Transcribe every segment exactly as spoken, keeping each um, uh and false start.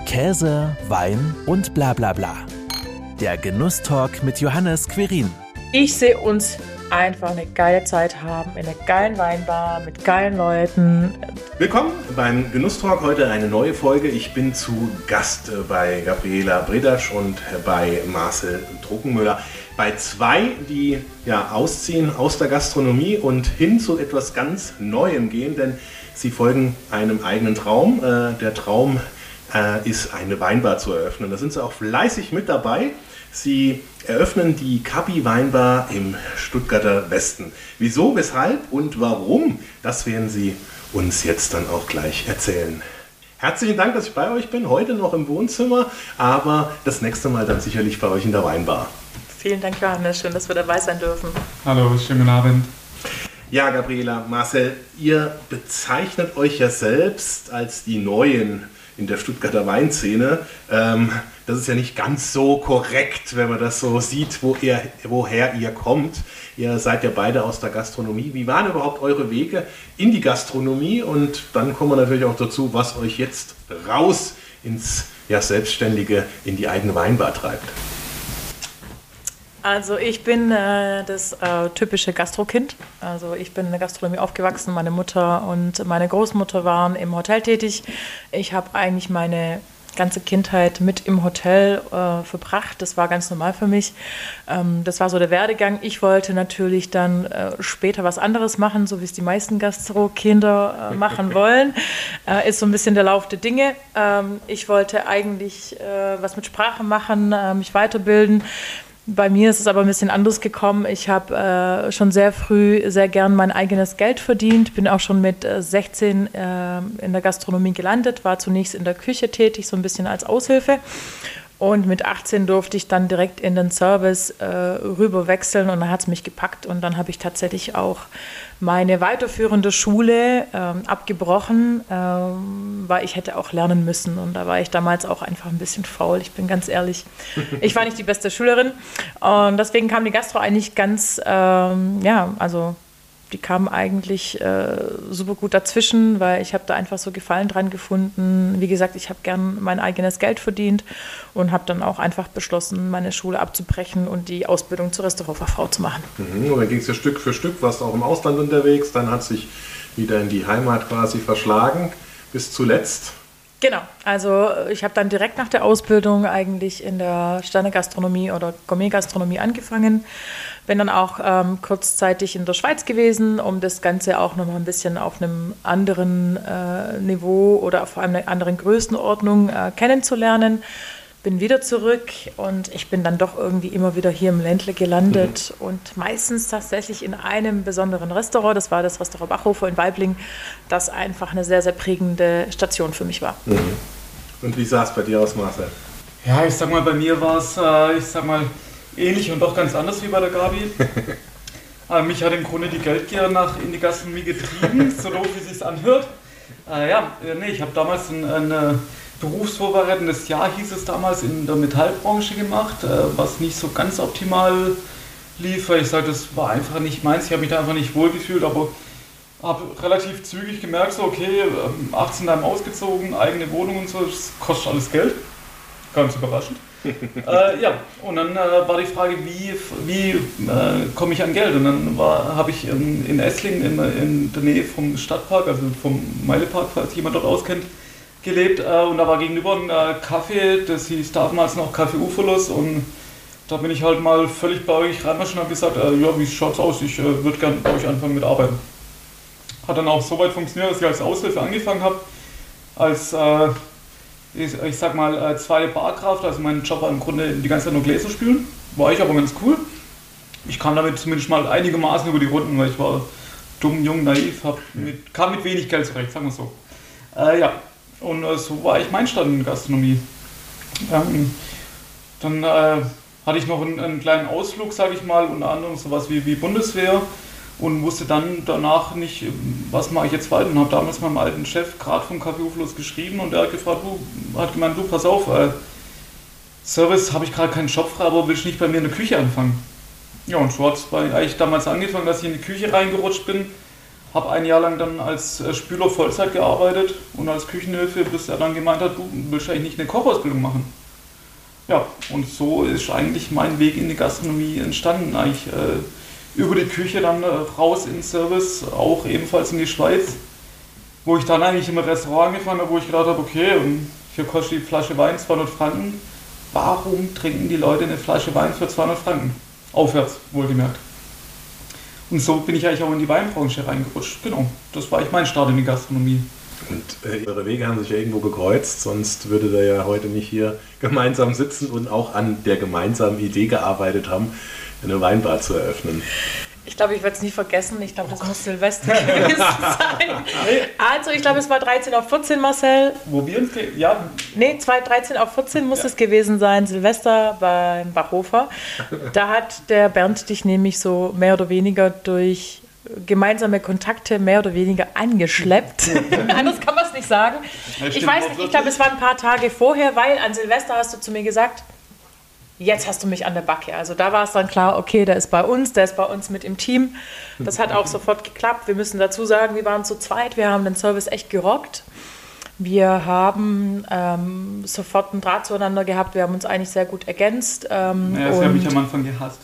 Käse, Wein und bla bla bla. Der Genusstalk mit Johannes Quirin. Ich sehe uns einfach eine geile Zeit haben in einer geilen Weinbar mit geilen Leuten. Willkommen beim Genusstalk. Heute eine neue Folge. Ich bin zu Gast bei Gabriela Bredasch und bei Marcel Druckenmüller. Bei zwei, die ja ausziehen aus der Gastronomie und hin zu etwas ganz Neuem gehen, denn sie folgen einem eigenen Traum. Äh, der Traum äh, ist, eine Weinbar zu eröffnen. Da sind sie auch fleißig mit dabei. Sie eröffnen die Kabi Weinbar im Stuttgarter Westen. Wieso, weshalb und warum, das werden Sie uns jetzt dann auch gleich erzählen. Herzlichen Dank, dass ich bei euch bin, heute noch im Wohnzimmer, aber das nächste Mal dann sicherlich bei euch in der Weinbar. Vielen Dank, Johannes, schön, dass wir dabei sein dürfen. Hallo, schönen guten Abend. Ja, Gabriela, Marcel, ihr bezeichnet euch ja selbst als die Neuen in der Stuttgarter Weinszene. Ähm, das ist ja nicht ganz so korrekt, wenn man das so sieht, wo ihr, woher ihr kommt. Ihr seid ja beide aus der Gastronomie. Wie waren überhaupt eure Wege in die Gastronomie? Und dann kommen wir natürlich auch dazu, was euch jetzt raus ins ja, Selbstständige, in die eigene Weinbar treibt. Also ich bin äh, das äh, typische Gastrokind. Also ich bin in der Gastronomie aufgewachsen. Meine Mutter und meine Großmutter waren im Hotel tätig. Ich habe eigentlich meine ganze Kindheit mit im Hotel äh, verbracht. Das war ganz normal für mich. Ähm, das war so der Werdegang. Ich wollte natürlich dann äh, später was anderes machen, so wie es die meisten Gastro-Kinder äh, machen wollen. Äh, ist so ein bisschen der Lauf der Dinge. Ähm, ich wollte eigentlich äh, was mit Sprache machen, äh, mich weiterbilden. Bei mir ist es aber ein bisschen anders gekommen. Ich habe äh, schon sehr früh sehr gern mein eigenes Geld verdient. Bin auch schon mit äh, sechzehn äh, in der Gastronomie gelandet, war zunächst in der Küche tätig, so ein bisschen als Aushilfe. Und mit achtzehn durfte ich dann direkt in den Service äh, rüber wechseln und dann hat es mich gepackt. Und dann habe ich tatsächlich auch meine weiterführende Schule ähm, abgebrochen, ähm, weil ich hätte auch lernen müssen. Und da war ich damals auch einfach ein bisschen faul, ich bin ganz ehrlich. Ich war nicht die beste Schülerin und deswegen kam die Gastro eigentlich ganz, ähm, ja, also die kam eigentlich äh, super gut dazwischen, weil ich habe da einfach so Gefallen dran gefunden. Wie gesagt, ich habe gern mein eigenes Geld verdient und habe dann auch einfach beschlossen, meine Schule abzubrechen und die Ausbildung zur Restaurantfachfrau zu machen. Mhm, und dann ging es ja Stück für Stück, warst auch im Ausland unterwegs, dann hat sich wieder in die Heimat quasi verschlagen, bis zuletzt. Genau, also ich habe dann direkt nach der Ausbildung eigentlich in der Sternegastronomie oder Gourmetgastronomie angefangen. Bin dann auch ähm, kurzzeitig in der Schweiz gewesen, um das Ganze auch noch mal ein bisschen auf einem anderen äh, Niveau oder auf einer anderen Größenordnung äh, kennenzulernen. Bin wieder zurück und ich bin dann doch irgendwie immer wieder hier im Ländle gelandet mhm. und meistens tatsächlich in einem besonderen Restaurant, das war das Restaurant Bachhofer in Weibling, das einfach eine sehr, sehr prägende Station für mich war. Mhm. Und wie sah es bei dir aus, Marcel? Ja, ich sag mal, bei mir war es, äh, ich sag mal, ähnlich und doch ganz anders wie bei der Gabi. äh, mich hat im Grunde die Geldgier nach in die Gastronomie getrieben, so doof wie es sich anhört. Äh, ja, nee, ich habe damals ein, ein berufsvorbereitendes Jahr, hieß es damals, in der Metallbranche gemacht, äh, was nicht so ganz optimal lief. Ich sage, das war einfach nicht meins, ich habe mich da einfach nicht wohlgefühlt, aber habe relativ zügig gemerkt, so okay, achtzehn dann ausgezogen, eigene Wohnung und so, das kostet alles Geld. Ganz überraschend. äh, ja, und dann äh, war die Frage, wie, wie äh, komme ich an Geld? Und dann habe ich in, in Esslingen, in, in der Nähe vom Stadtpark, also vom Meilepark, falls jemand dort auskennt, gelebt. Äh, und da war gegenüber ein äh, Café, das hieß damals noch Café Uferlos. Und da bin ich halt mal völlig bei euch reinmarschiert und habe gesagt, äh, ja, wie schaut's aus? Ich äh, würde gerne bei euch anfangen mit Arbeiten. Hat dann auch so weit funktioniert, dass ich als Aushilfe angefangen habe, als äh, Ich, ich sag mal, äh, zweite Barkraft, also mein Job war im Grunde die ganze Zeit nur Gläser spülen. War ich aber ganz cool. Ich kam damit zumindest mal einigermaßen über die Runden, weil ich war dumm, jung, naiv, hab mit, kam mit wenig Geld zurecht, sagen wir so. Äh, ja, und äh, so war ich mein Stand in Gastronomie. Ähm, dann äh, hatte ich noch einen, einen kleinen Ausflug, sage ich mal, unter anderem sowas wie, wie Bundeswehr. Und wusste dann danach nicht, was mache ich jetzt weiter. Und habe damals meinem alten Chef gerade vom Café Uferlos geschrieben und der hat gefragt, du, hat gemeint, du, pass auf, äh, Service habe ich gerade keinen Job frei, aber willst du nicht bei mir in der Küche anfangen? Ja, und so hat es eigentlich damals angefangen, dass ich in die Küche reingerutscht bin, habe ein Jahr lang dann als Spüler Vollzeit gearbeitet und als Küchenhilfe, bis er dann gemeint hat, du willst eigentlich nicht eine Kochausbildung machen. Ja, und so ist eigentlich mein Weg in die Gastronomie entstanden. Eigentlich äh, über die Küche dann äh, raus in Service, auch ebenfalls in die Schweiz, wo ich dann eigentlich im Restaurant angefangen habe, wo ich gedacht habe, okay, und hier kostet die Flasche Wein zweihundert Franken. Warum trinken die Leute eine Flasche Wein für zweihundert Franken? Aufwärts, wohlgemerkt. Und so bin ich eigentlich auch in die Weinbranche reingerutscht. Genau, das war eigentlich mein Start in die Gastronomie. Und äh, eure Wege haben sich ja irgendwo gekreuzt, sonst würdet ihr ja heute nicht hier gemeinsam sitzen und auch an der gemeinsamen Idee gearbeitet haben, eine Weinbar zu eröffnen. Ich glaube, ich werde es nie vergessen. Ich glaube, das muss Silvester gewesen sein. Also, ich glaube, es war dreizehn auf vierzehn, Marcel. Wo wir uns, ja. Nee, dreizehn auf vierzehn muss ja. es gewesen sein, Silvester beim Bachhofer. Da hat der Bernd dich nämlich so mehr oder weniger durch gemeinsame Kontakte mehr oder weniger angeschleppt. Anders kann man es nicht sagen. Ja, ich weiß nicht, ich glaube, es war ein paar Tage vorher, weil an Silvester hast du zu mir gesagt, jetzt hast du mich an der Backe. Also da war es dann klar, okay, der ist bei uns, der ist bei uns mit im Team. Das hat auch sofort geklappt. Wir müssen dazu sagen, wir waren zu zweit, wir haben den Service echt gerockt. Wir haben ähm, sofort einen Draht zueinander gehabt, wir haben uns eigentlich sehr gut ergänzt. Ähm, naja, das habe ich am Anfang gehasst.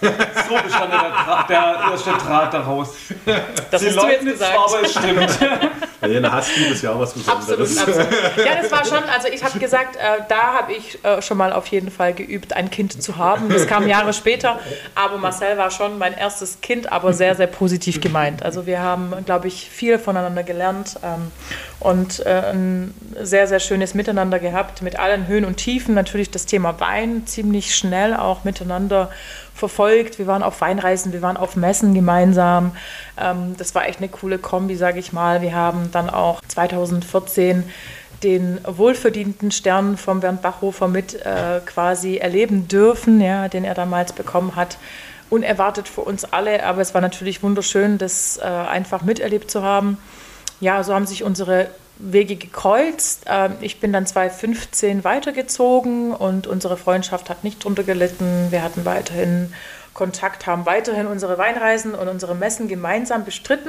So bestand der, Draht, der erste Draht daraus. Das die hast Leute du jetzt gesagt. Zwar, aber es stimmt. Ja, eine Hassliebe ist ja auch was Besonderes. Absolut, absolut. Ja, das war schon, also ich habe gesagt, äh, da habe ich äh, schon mal auf jeden Fall geübt, ein Kind zu haben. Das kam Jahre später, aber Marcel war schon mein erstes Kind, aber sehr, sehr positiv gemeint. Also wir haben, glaube ich, viel voneinander gelernt ähm, und äh, ein sehr, sehr schönes Miteinander gehabt, mit allen Höhen und Tiefen. Natürlich das Thema Wein ziemlich schnell auch miteinander verfolgt. Wir waren auf Weinreisen, wir waren auf Messen gemeinsam. Ähm, das war echt eine coole Kombi, sage ich mal. Wir haben dann auch zweitausendvierzehn den wohlverdienten Stern vom Bernd Bachhofer mit äh, quasi erleben dürfen, ja, den er damals bekommen hat. Unerwartet für uns alle, aber es war natürlich wunderschön, das äh, einfach miterlebt zu haben. Ja, so haben sich unsere Wege gekreuzt. Ähm, ich bin dann zweitausendfünfzehn weitergezogen und unsere Freundschaft hat nicht drunter gelitten. Wir hatten weiterhin Kontakt, haben weiterhin unsere Weinreisen und unsere Messen gemeinsam bestritten.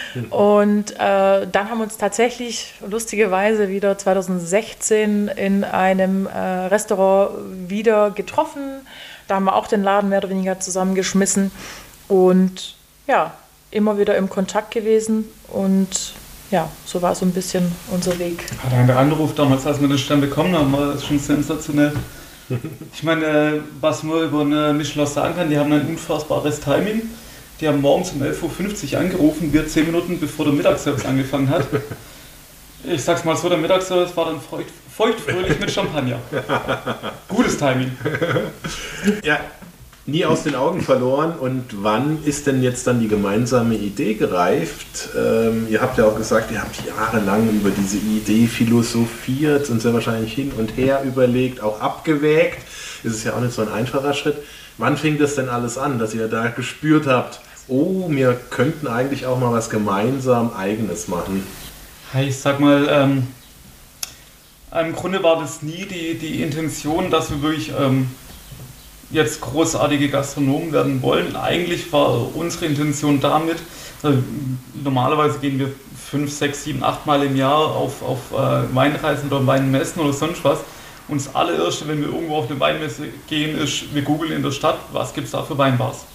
Und äh, dann haben wir uns tatsächlich lustigerweise wieder zweitausendsechzehn in einem äh, Restaurant wieder getroffen. Da haben wir auch den Laden mehr oder weniger zusammengeschmissen und ja, immer wieder im Kontakt gewesen und ja, so war so ein bisschen unser Weg. Der Anruf damals, als wir den Stern bekommen haben, war schon sensationell. Ich meine, was man über eine Michelin sagen kann, die haben ein unfassbares Timing. Die haben morgens um elf Uhr fünfzig angerufen, wir zehn Minuten bevor der Mittagsservice angefangen hat. Ich sag's mal so, der Mittagsservice war dann feucht, feuchtfröhlich mit Champagner. Gutes Timing. Ja, nie aus den Augen verloren. Und wann ist denn jetzt dann die gemeinsame Idee gereift? Ähm, ihr habt ja auch gesagt, ihr habt jahrelang über diese Idee philosophiert und sehr wahrscheinlich hin und her überlegt, auch abgewägt. Es ist ja auch nicht so ein einfacher Schritt. Wann fing das denn alles an, dass ihr da gespürt habt, oh, wir könnten eigentlich auch mal was gemeinsam Eigenes machen? Ich sag mal, ähm, im Grunde war das nie die, die Intention, dass wir wirklich ähm, jetzt großartige Gastronomen werden wollen. Eigentlich war unsere Intention damit, also normalerweise gehen wir fünf, sechs, sieben, acht Mal im Jahr auf, auf äh, Weinreisen oder Weinmessen oder sonst was. Und das allererste, wenn wir irgendwo auf eine Weinmesse gehen, ist, wir googeln in der Stadt, was gibt es da für Weinbars.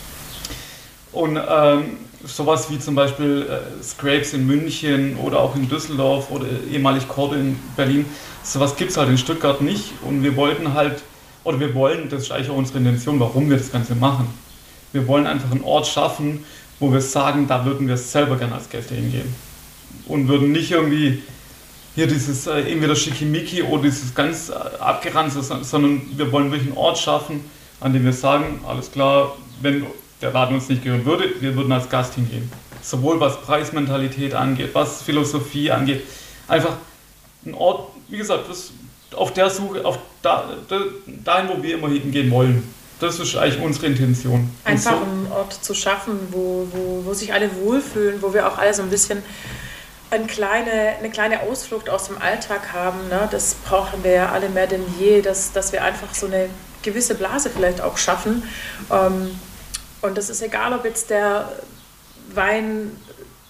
Und ähm, sowas wie zum Beispiel äh, Scrapes in München oder auch in Düsseldorf oder ehemalig Korte in Berlin, sowas gibt es halt in Stuttgart nicht. Und wir wollten halt, oder wir wollen, das ist eigentlich auch unsere Intention, warum wir das Ganze machen. Wir wollen einfach einen Ort schaffen, wo wir sagen, da würden wir selber gerne als Gäste hingehen. Und würden nicht irgendwie hier dieses äh, entweder Schickimicki oder dieses ganz äh, abgeranzte, sondern wir wollen wirklich einen Ort schaffen, an dem wir sagen, alles klar, wenn der Laden uns nicht gehören würde, wir würden als Gast hingehen. Sowohl was Preismentalität angeht, was Philosophie angeht. Einfach ein Ort, wie gesagt, das, auf der Suche, auf da, da, dahin, wo wir immer hingehen wollen. Das ist eigentlich unsere Intention. Einfach so einen Ort zu schaffen, wo, wo, wo sich alle wohlfühlen, wo wir auch alle so ein bisschen eine kleine, eine kleine Ausflucht aus dem Alltag haben. Ne? Das brauchen wir ja alle mehr denn je, dass, dass wir einfach so eine gewisse Blase vielleicht auch schaffen. Ähm, Und das ist egal, ob jetzt der Wein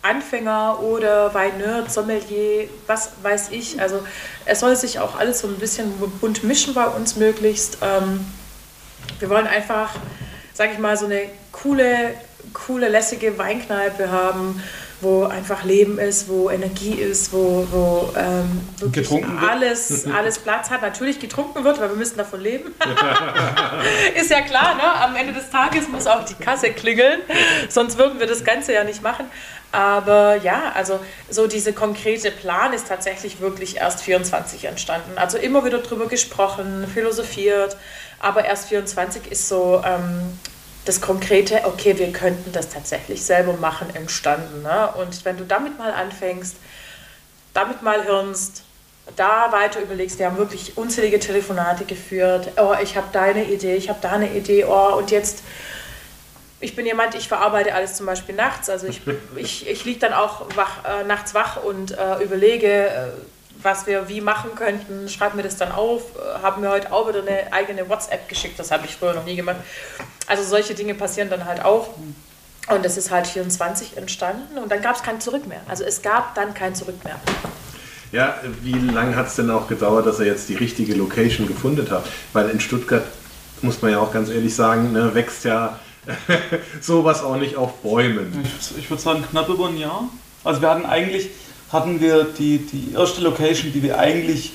Anfänger oder Weinerd, Sommelier, was weiß ich. Also es soll sich auch alles so ein bisschen bunt mischen bei uns möglichst. Ähm, wir wollen einfach, sag ich mal, so eine coole, coole, lässige Weinkneipe haben, wo einfach Leben ist, wo Energie ist, wo, wo ähm, wirklich alles, alles Platz hat. Natürlich getrunken wird, weil wir müssen davon leben. Ist ja klar, ne? Am Ende des Tages muss auch die Kasse klingeln, sonst würden wir das Ganze ja nicht machen. Aber ja, also so diese konkrete Plan ist tatsächlich wirklich erst vierundzwanzig entstanden. Also immer wieder drüber gesprochen, philosophiert, aber erst vierundzwanzig ist so ähm, das Konkrete, okay, wir könnten das tatsächlich selber machen, entstanden. Ne? Und wenn du damit mal anfängst, damit mal hirnst, da weiter überlegst, wir haben wirklich unzählige Telefonate geführt, oh, ich habe da eine Idee, ich habe da eine Idee, oh, und jetzt... Ich bin jemand, ich verarbeite alles zum Beispiel nachts, also ich, ich, ich liege dann auch wach, äh, nachts wach und äh, überlege, äh, was wir wie machen könnten, schreibe mir das dann auf, äh, habe mir heute auch wieder eine eigene WhatsApp geschickt, das habe ich früher noch nie gemacht. Also solche Dinge passieren dann halt auch und es ist halt vierundzwanzig entstanden und dann gab es kein Zurück mehr, also es gab dann kein Zurück mehr. Ja, wie lange hat es denn auch gedauert, dass ihr jetzt die richtige Location gefunden habt? Weil in Stuttgart, muss man ja auch ganz ehrlich sagen, ne, wächst ja sowas auch nicht auf Bäumen. Ich, ich würde sagen knapp über ein Jahr. Also wir hatten eigentlich, hatten wir die, die erste Location, die wir eigentlich,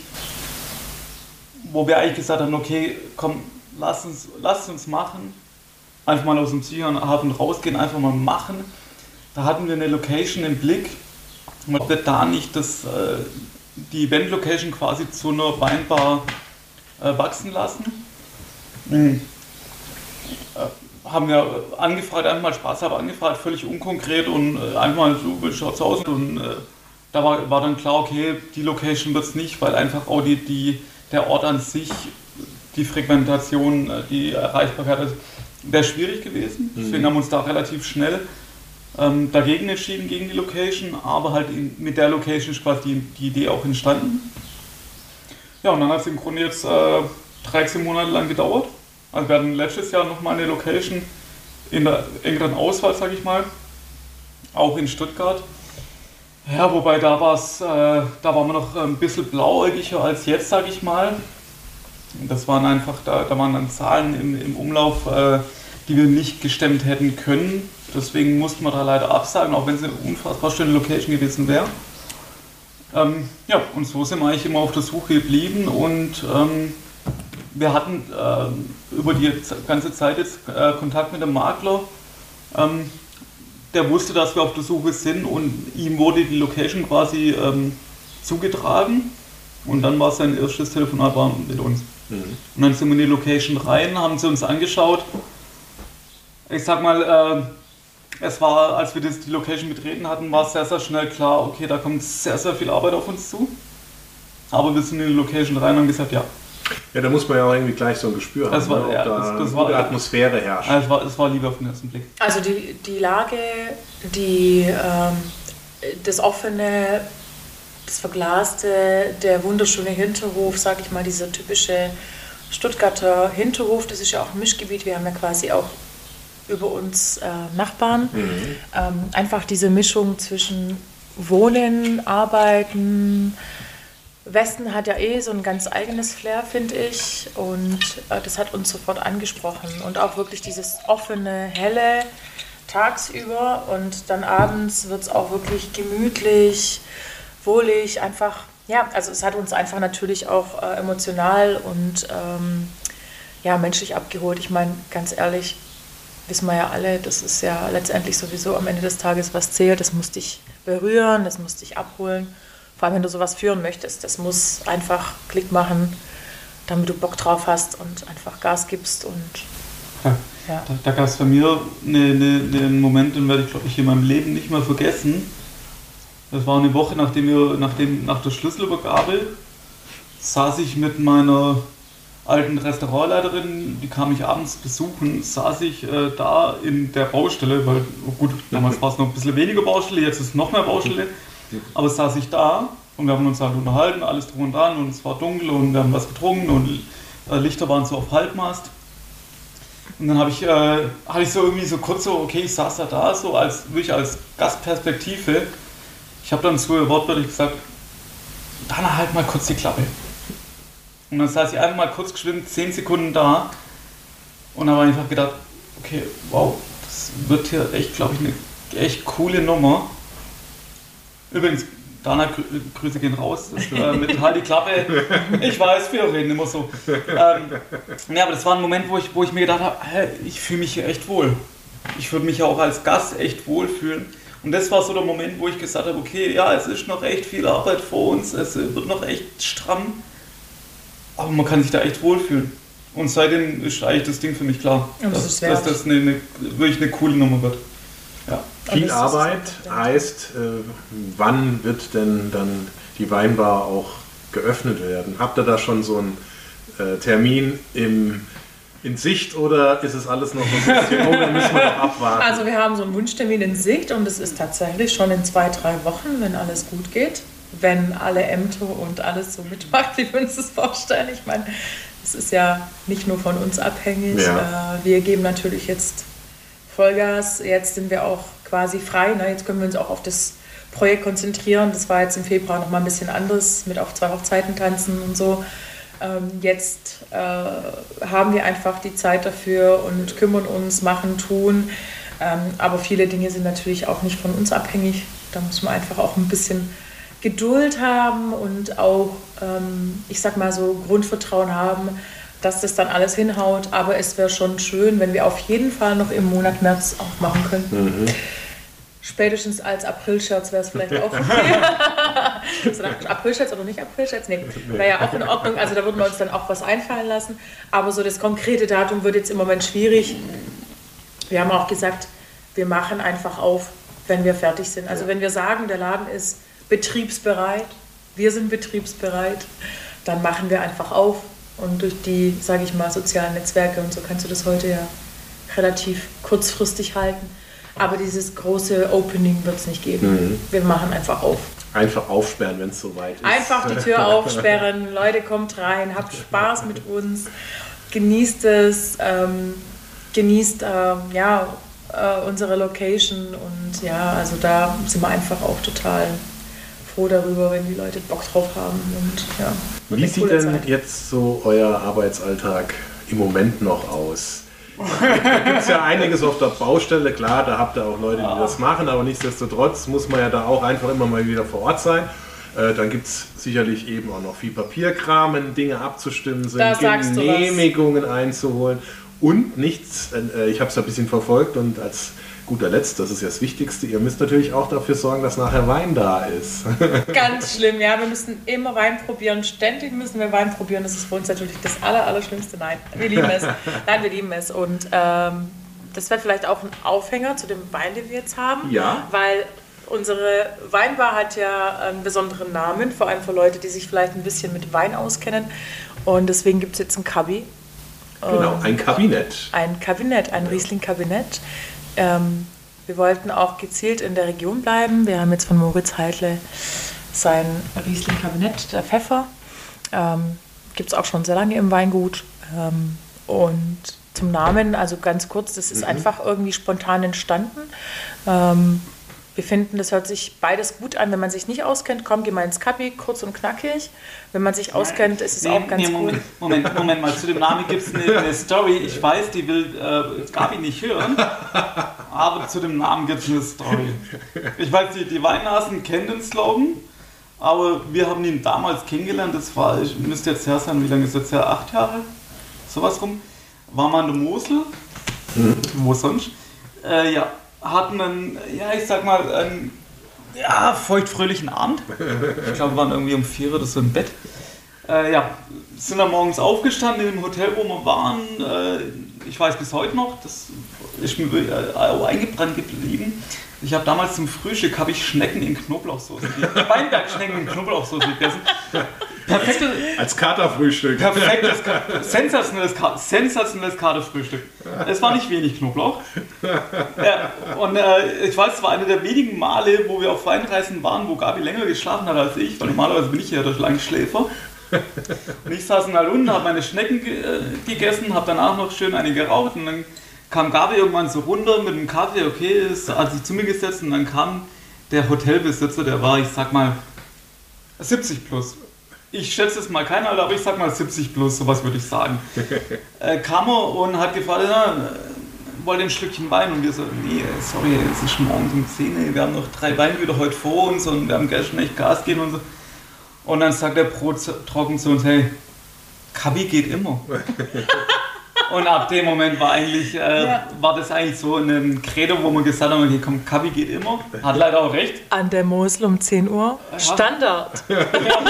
wo wir eigentlich gesagt haben, okay, komm, lass uns, lass uns machen. Einfach mal aus dem Psychenhafen rausgehen, einfach mal machen. Da hatten wir eine Location im Blick. Man wird da nicht das, die Event-Location quasi zu einer Weinbar wachsen lassen. Mhm. Haben wir angefragt, einfach mal Spaß habe angefragt, völlig unkonkret und äh, einfach mal so, wie schaut's aus? Und äh, da war, war dann klar, okay, die Location wird es nicht, weil einfach auch die, die, der Ort an sich, die Frequentation, die Erreichbarkeit, also, wäre schwierig gewesen. Mhm. Deswegen haben wir uns da relativ schnell ähm, dagegen entschieden, gegen die Location, aber halt in, mit der Location ist quasi die, die Idee auch entstanden. Ja, und dann hat es im Grunde jetzt äh, dreizehn Monate lang gedauert. Also wir hatten letztes Jahr nochmal eine Location in der engeren Auswahl, sage ich mal, auch in Stuttgart. Ja, wobei da war es, äh, da waren wir noch ein bisschen blauäugiger als jetzt, sage ich mal. Das waren einfach, da, da waren dann Zahlen im, im Umlauf, äh, die wir nicht gestemmt hätten können. Deswegen mussten wir da leider absagen, auch wenn es eine unfassbar schöne Location gewesen wäre. Ähm, ja, und so sind wir eigentlich immer auf der Suche geblieben und ähm, wir hatten äh, über die ganze Zeit jetzt äh, Kontakt mit dem Makler, ähm, der wusste, dass wir auf der Suche sind und ihm wurde die Location quasi ähm, zugetragen und dann war sein erstes Telefonat mit uns. Mhm. Und dann sind wir in die Location rein, haben sie uns angeschaut. Ich sag mal, äh, es war, als wir das, die Location betreten hatten, war sehr, sehr schnell klar, okay, da kommt sehr, sehr viel Arbeit auf uns zu. Aber wir sind in die Location rein und haben gesagt, ja. Ja, da muss man ja auch irgendwie gleich so ein Gespür haben, das war, ob ja, da das, das eine war, gute Atmosphäre herrscht. Es war, war Liebe auf den ersten Blick. Also die, die Lage, die, ähm, das offene, das verglaste, der wunderschöne Hinterhof, sag ich mal, dieser typische Stuttgarter Hinterhof, das ist ja auch ein Mischgebiet, wir haben ja quasi auch über uns äh, Nachbarn. Mhm. Ähm, einfach diese Mischung zwischen Wohnen, Arbeiten. Westen hat ja eh so ein ganz eigenes Flair, finde ich, und äh, das hat uns sofort angesprochen. Und auch wirklich dieses offene, helle tagsüber und dann abends wird es auch wirklich gemütlich, wohlig, einfach, ja, also es hat uns einfach natürlich auch äh, emotional und ähm, ja, menschlich abgeholt. Ich meine, ganz ehrlich, wissen wir ja alle, das ist ja letztendlich sowieso am Ende des Tages was zählt, das muss dich berühren, das muss dich abholen. Vor allem, wenn du sowas führen möchtest, das muss einfach Klick machen, damit du Bock drauf hast und einfach Gas gibst. Und, ja, ja. Da, da gab es bei mir eine, eine, einen Moment, den werde ich, glaube ich, in meinem Leben nicht mehr vergessen. Das war eine Woche, nachdem wir, nachdem, nach der Schlüsselübergabe, saß ich mit meiner alten Restaurantleiterin, die kam mich abends besuchen, saß ich äh, da in der Baustelle, weil, oh gut, damals war es noch ein bisschen weniger Baustelle, jetzt ist es noch mehr Baustelle. Aber saß ich da und wir haben uns halt unterhalten, alles drum und dran und es war dunkel und wir haben was getrunken und äh, Lichter waren so auf Halbmast. Und dann habe ich, äh, hatte ich so irgendwie so kurz so, okay, ich saß da da, so als wirklich als Gastperspektive. Ich habe dann so wortwörtlich gesagt, Dana, halt mal kurz die Klappe. Und dann saß ich einfach mal kurz geschwind zehn Sekunden da und habe einfach gedacht, okay, wow, das wird hier echt, glaube ich, eine echt coole Nummer. Übrigens, Dana, Grü Grüße gehen raus, das, äh, mit halt die Klappe, ich weiß, wir reden immer so. Ähm, ja, aber das war ein Moment, wo ich, wo ich mir gedacht habe, hey, ich fühle mich hier echt wohl. Ich würde mich ja auch als Gast echt wohlfühlen. Und das war so der Moment, wo ich gesagt habe, okay, ja, es ist noch echt viel Arbeit vor uns, es wird noch echt stramm, aber man kann sich da echt wohlfühlen. Und seitdem ist eigentlich das Ding für mich klar, und das dass, ist dass das eine, eine, wirklich eine coole Nummer wird. Ja. Viel Arbeit heißt, äh, wann wird denn dann die Weinbar auch geöffnet werden? Habt ihr da schon so einen äh, Termin im, in Sicht oder ist es alles noch ein bisschen, oh, dann müssen wir noch abwarten? Also wir haben so einen Wunschtermin in Sicht und es ist tatsächlich schon in zwei, drei Wochen, wenn alles gut geht. Wenn alle Ämter und alles so mitmacht, wie wir uns das vorstellen. Ich meine, es ist ja nicht nur von uns abhängig. Ja. Äh, wir geben natürlich jetzt Vollgas. Jetzt sind wir auch quasi frei. Ne? Jetzt können wir uns auch auf das Projekt konzentrieren. Das war jetzt im Februar noch mal ein bisschen anders, mit auf zwei Hochzeiten tanzen und so. Ähm, jetzt äh, haben wir einfach die Zeit dafür und kümmern uns, machen, tun. Ähm, aber viele Dinge sind natürlich auch nicht von uns abhängig. Da muss man einfach auch ein bisschen Geduld haben und auch, ähm, ich sag mal so, Grundvertrauen haben, dass das dann alles hinhaut. Aber es wäre schon schön, wenn wir auf jeden Fall noch im Monat März aufmachen könnten. Mhm. Spätestens als April-Scherz wäre es vielleicht auch okay. So April-Scherz oder nicht April-Scherz? Nee, wäre ja auch in Ordnung. Also da würden wir uns dann auch was einfallen lassen. Aber so das konkrete Datum wird jetzt im Moment schwierig. Wir haben auch gesagt, wir machen einfach auf, wenn wir fertig sind. Also wenn wir sagen, der Laden ist betriebsbereit, wir sind betriebsbereit, dann machen wir einfach auf. Und durch die, sage ich mal, sozialen Netzwerke und so kannst du das heute ja relativ kurzfristig halten. Aber dieses große Opening wird es nicht geben. Mhm. Wir machen einfach auf. Einfach aufsperren, wenn es soweit ist. Einfach die Tür aufsperren. Leute, kommt rein, habt Spaß mit uns, genießt es, ähm, genießt ähm, ja, äh, unsere Location. Und ja, also da sind wir einfach auch total froh darüber, wenn die Leute Bock drauf haben. Und, ja, wie sieht denn Zeit. Jetzt so euer Arbeitsalltag im Moment noch aus? Da gibt es ja einiges auf der Baustelle, klar, da habt ihr auch Leute, die das machen, aber nichtsdestotrotz muss man ja da auch einfach immer mal wieder vor Ort sein. Äh, dann gibt es sicherlich eben auch noch viel Papierkram, wenn Dinge abzustimmen sind, Genehmigungen einzuholen und nichts, äh, ich habe es ein bisschen verfolgt und als guter Letzt, das ist ja das Wichtigste, ihr müsst natürlich auch dafür sorgen, dass nachher Wein da ist. Ganz schlimm, ja, wir müssen immer Wein probieren, ständig müssen wir Wein probieren, das ist für uns natürlich das aller, Allerschlimmste. Nein, wir lieben es. Nein, wir lieben es und ähm, das wäre vielleicht auch ein Aufhänger zu dem Wein, den wir jetzt haben, ja. Weil unsere Weinbar hat ja einen besonderen Namen, vor allem für Leute, die sich vielleicht ein bisschen mit Wein auskennen und deswegen gibt es jetzt ein Kabi. Genau, ein Kabinett. Ein Kabinett, ein Riesling-Kabinett. Ähm, wir wollten auch gezielt in der Region bleiben. Wir haben jetzt von Moritz Heidle sein Riesling-Kabinett, der Pfeffer. Ähm, gibt es auch schon sehr lange im Weingut. Ähm, und zum Namen, also ganz kurz, das ist mhm. einfach irgendwie spontan entstanden. Ähm, wir finden, das hört sich beides gut an. Wenn man sich nicht auskennt, komm, geh mal ins Kabi, kurz und knackig. Wenn man sich auskennt, ist es nee, auch ganz nee, Moment, gut. Moment, Moment mal, zu dem Namen gibt es eine, eine Story. Ich weiß, die will äh, Gabi nicht hören, aber zu dem Namen gibt es eine Story. Ich weiß, die, die Weinnasen kennen den Slogan, aber wir haben ihn damals kennengelernt. Das war, ich müsste jetzt her sein, wie lange ist das her? Acht Jahre? Sowas rum. War mal in der Mosel, mhm. wo sonst. Äh, ja. Hatten einen, ja, ich sag mal, einen ja, feuchtfröhlichen Abend. Ich glaube, wir waren irgendwie um vier oder so im Bett. Äh, ja, sind dann morgens aufgestanden in dem Hotel, wo wir waren. Äh, ich weiß bis heute noch, das ist mir auch eingebrannt geblieben. Ich habe damals zum Frühstück habe ich Schnecken in Knoblauchsoße gegessen. Weinbergschnecken in Knoblauchsoße gegessen. Perfekte, als Katerfrühstück. Perfektes, sensationelles, sensationelles Katerfrühstück. Es war nicht wenig Knoblauch. Ja, und äh, ich weiß, es war eine der wenigen Male, wo wir auf Weinreisen waren, wo Gabi länger geschlafen hat als ich, weil normalerweise bin ich ja der Langschläfer. Und ich saß halt unten, habe meine Schnecken ge äh, gegessen, habe danach noch schön eine geraucht und dann kam Gabi irgendwann so runter mit dem Kaffee, okay, ist, hat sich zu mir gesetzt und dann kam der Hotelbesitzer, der war, ich sag mal, siebzig plus. Ich schätze es mal keiner, aber ich sag mal siebzig plus, sowas würde ich sagen. äh, kam er und hat gefragt, ja, wollte ein Schlückchen Wein und wir so, nee, sorry, es ist schon morgens um zehn, wir haben noch drei Weingüter heute vor uns und wir haben gleich schon echt Gas geben und so. Und dann sagt der Brot trocken zu uns, hey, Kabi geht immer. Und ab dem Moment war eigentlich, äh, ja. war das eigentlich so ein Credo, wo wir gesagt haben, okay, komm, Kabi geht immer. Hat leider auch recht. An der Mosel um zehn Uhr, ja. Standard. Ja.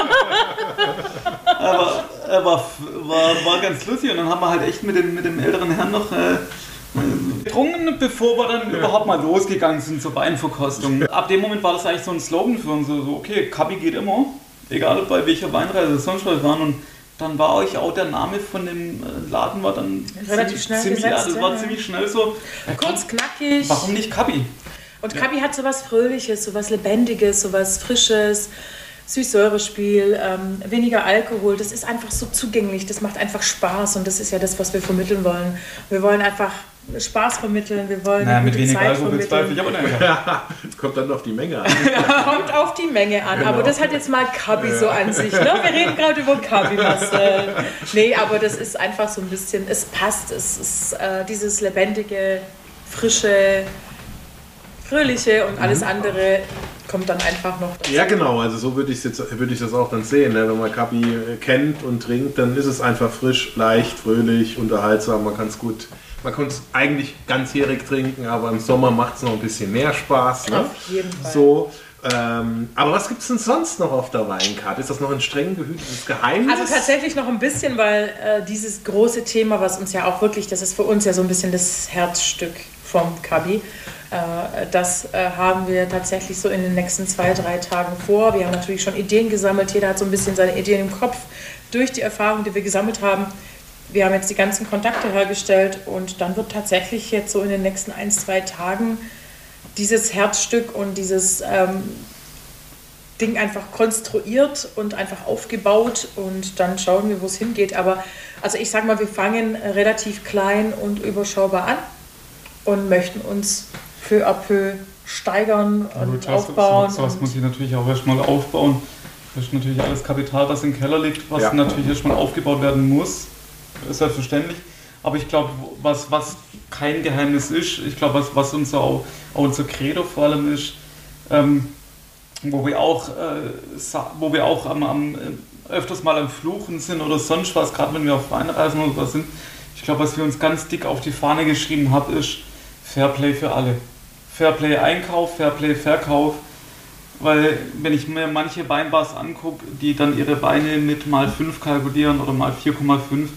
Aber äh, war, war, war ganz lustig und dann haben wir halt echt mit dem, mit dem älteren Herrn noch äh, getrunken, bevor wir dann ja. überhaupt mal losgegangen sind zur Weinverkostung. Ab dem Moment war das eigentlich so ein Slogan für uns, so, okay, Kabi geht immer, egal bei welcher Weinreise sonst was waren. Und dann war euch auch der Name von dem Laden war dann relativ schnell ziemlich, gesetzt, ja, das war ja. ziemlich schnell so. Kurz, knackig. Warum nicht Kabi? Und Kabi ja. hat so was Fröhliches, so was Lebendiges, so was Frisches, Süß-Säure-Spiel, ähm, weniger Alkohol. Das ist einfach so zugänglich, das macht einfach Spaß und das ist ja das, was wir vermitteln wollen. Wir wollen einfach Spaß vermitteln, wir wollen naja, mit weniger Alkohol bezweifle ich aber nicht. Ja, kommt dann auf die Menge an. Kommt auf die Menge an, genau. Aber das hat jetzt mal Kabi so an sich. Ne? Wir reden gerade über Kabi, Marcel. Nee, aber das ist einfach so ein bisschen, es passt, es ist äh, dieses lebendige, frische, fröhliche und alles andere kommt dann einfach noch dazu. Ja, genau, also so würde ich würd ich das auch dann sehen. Ne? Wenn man Kabi kennt und trinkt, dann ist es einfach frisch, leicht, fröhlich, unterhaltsam, man kann es gut. Man kann es eigentlich ganzjährig trinken, aber im Sommer macht es noch ein bisschen mehr Spaß. Ne? Auf jeden Fall. So, ähm, aber was gibt es denn sonst noch auf der Weinkarte? Ist das noch ein streng gehütetes Geheimnis? Also tatsächlich noch ein bisschen, weil äh, dieses große Thema, was uns ja auch wirklich, das ist für uns ja so ein bisschen das Herzstück vom Kabi, äh, das äh, haben wir tatsächlich so in den nächsten zwei, drei Tagen vor. Wir haben natürlich schon Ideen gesammelt, jeder hat so ein bisschen seine Ideen im Kopf durch die Erfahrung, die wir gesammelt haben. Wir haben jetzt die ganzen Kontakte hergestellt und dann wird tatsächlich jetzt so in den nächsten ein, zwei Tagen dieses Herzstück und dieses ähm, Ding einfach konstruiert und einfach aufgebaut und dann schauen wir, wo es hingeht. Aber also ich sag mal, wir fangen relativ klein und überschaubar an und möchten uns peu à peu steigern und ja, aufbauen. So, so was muss ich natürlich auch erstmal aufbauen. Das ist natürlich alles Kapital, was im Keller liegt, was ja. natürlich erstmal aufgebaut werden muss. Ist selbstverständlich, aber ich glaube, was, was kein Geheimnis ist, ich glaube, was, was unser, auch unser Credo vor allem ist, ähm, wo wir auch, äh, wo wir auch am, am, öfters mal am Fluchen sind oder sonst was, gerade wenn wir auf Weinreisen oder was sind, ich glaube, was wir uns ganz dick auf die Fahne geschrieben haben, ist Fairplay für alle. Fairplay Einkauf, Fairplay Verkauf, weil wenn ich mir manche Weinbars angucke, die dann ihre Weine mit mal fünf kalkulieren oder mal vier Komma fünf,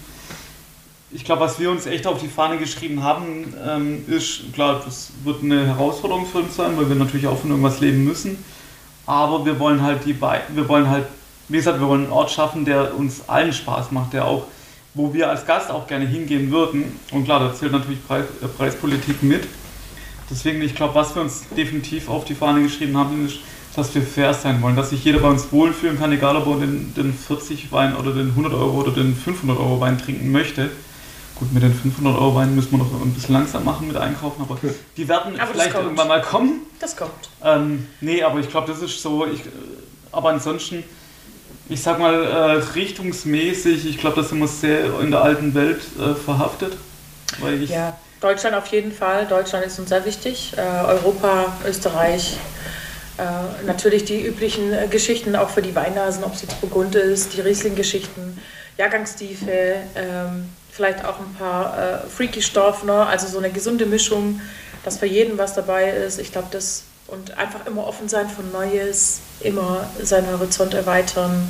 ich glaube, was wir uns echt auf die Fahne geschrieben haben, ähm, ist, klar, das wird eine Herausforderung für uns sein, weil wir natürlich auch von irgendwas leben müssen. Aber wir wollen halt die, wir wollen halt, wie gesagt, wir wollen einen Ort schaffen, der uns allen Spaß macht, der auch, wo wir als Gast auch gerne hingehen würden. Und klar, da zählt natürlich Preis, äh, Preispolitik mit. Deswegen, ich glaube, was wir uns definitiv auf die Fahne geschrieben haben, ist, dass wir fair sein wollen, dass sich jeder bei uns wohlfühlen kann, egal ob er den, den vierzig Wein oder den hundert Euro oder den fünfhundert Euro Wein trinken möchte. Gut, mit den fünfhundert Euro Weinen müssen wir noch ein bisschen langsam machen mit Einkaufen, aber die werden aber vielleicht irgendwann mal kommen. Das kommt. Ähm, nee, aber ich glaube, das ist so, ich, aber ansonsten, ich sag mal, äh, richtungsmäßig, ich glaube, da sind wir sehr in der alten Welt äh, verhaftet. Weil ich ja, Deutschland auf jeden Fall, Deutschland ist uns sehr wichtig, äh, Europa, Österreich. Äh, natürlich die üblichen äh, Geschichten auch für die Weinnasen, ob es jetzt Burgund ist, die Riesling-Geschichten, Jahrgangstiefe, ähm, vielleicht auch ein paar äh, Freaky-Stoffner, also so eine gesunde Mischung, dass für jeden was dabei ist. Ich glaube, das und einfach immer offen sein für Neues, immer seinen Horizont erweitern,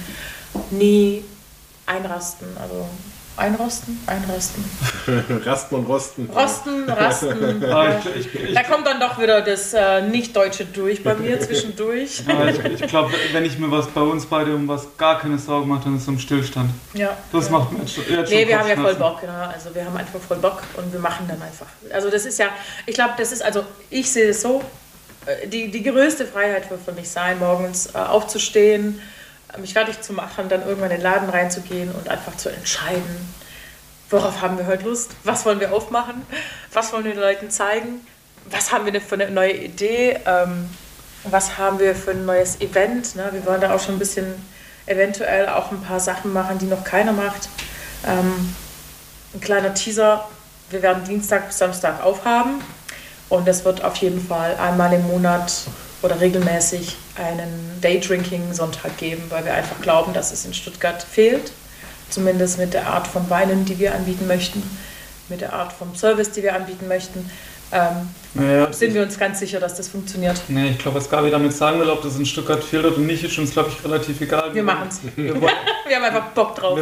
nie einrasten, also einrosten, einrasten. Rasten und rosten. Rosten, rasten. äh, ich, ich, da kommt dann doch wieder das äh, Nicht-Deutsche durch bei mir zwischendurch. Ja, ich ich glaube, wenn ich mir was bei uns beide um was gar keine Sorgen mache, dann ist es um Stillstand. Ja. Das ja. macht mir jetzt, jetzt Nee, wir haben ja voll Bock, genau. Also wir haben einfach voll Bock und wir machen dann einfach. Also das ist ja, ich glaube, das ist, also ich sehe es so, die, die größte Freiheit wird für mich sein, morgens äh, aufzustehen, mich fertig zu machen, dann irgendwann in den Laden reinzugehen und einfach zu entscheiden, worauf haben wir heute Lust, was wollen wir aufmachen, was wollen wir den Leuten zeigen, was haben wir für eine neue Idee, ähm, was haben wir für ein neues Event. Ne? Wir wollen da auch schon ein bisschen eventuell auch ein paar Sachen machen, die noch keiner macht. Ähm, ein kleiner Teaser, wir werden Dienstag bis Samstag aufhaben und es wird auf jeden Fall einmal im Monat oder regelmäßig einen Daydrinking-Sonntag geben, weil wir einfach glauben, dass es in Stuttgart fehlt, zumindest mit der Art von Weinen, die wir anbieten möchten, mit der Art vom Service, die wir anbieten möchten. Ähm, naja, sind wir uns ganz sicher, dass das funktioniert. Nee, ich glaube, was Gabi damit sagen will, ob das in Stuttgart fehlt oder nicht, ist uns, glaube ich, relativ egal. Wir machen es. Wir, wir haben einfach Bock drauf.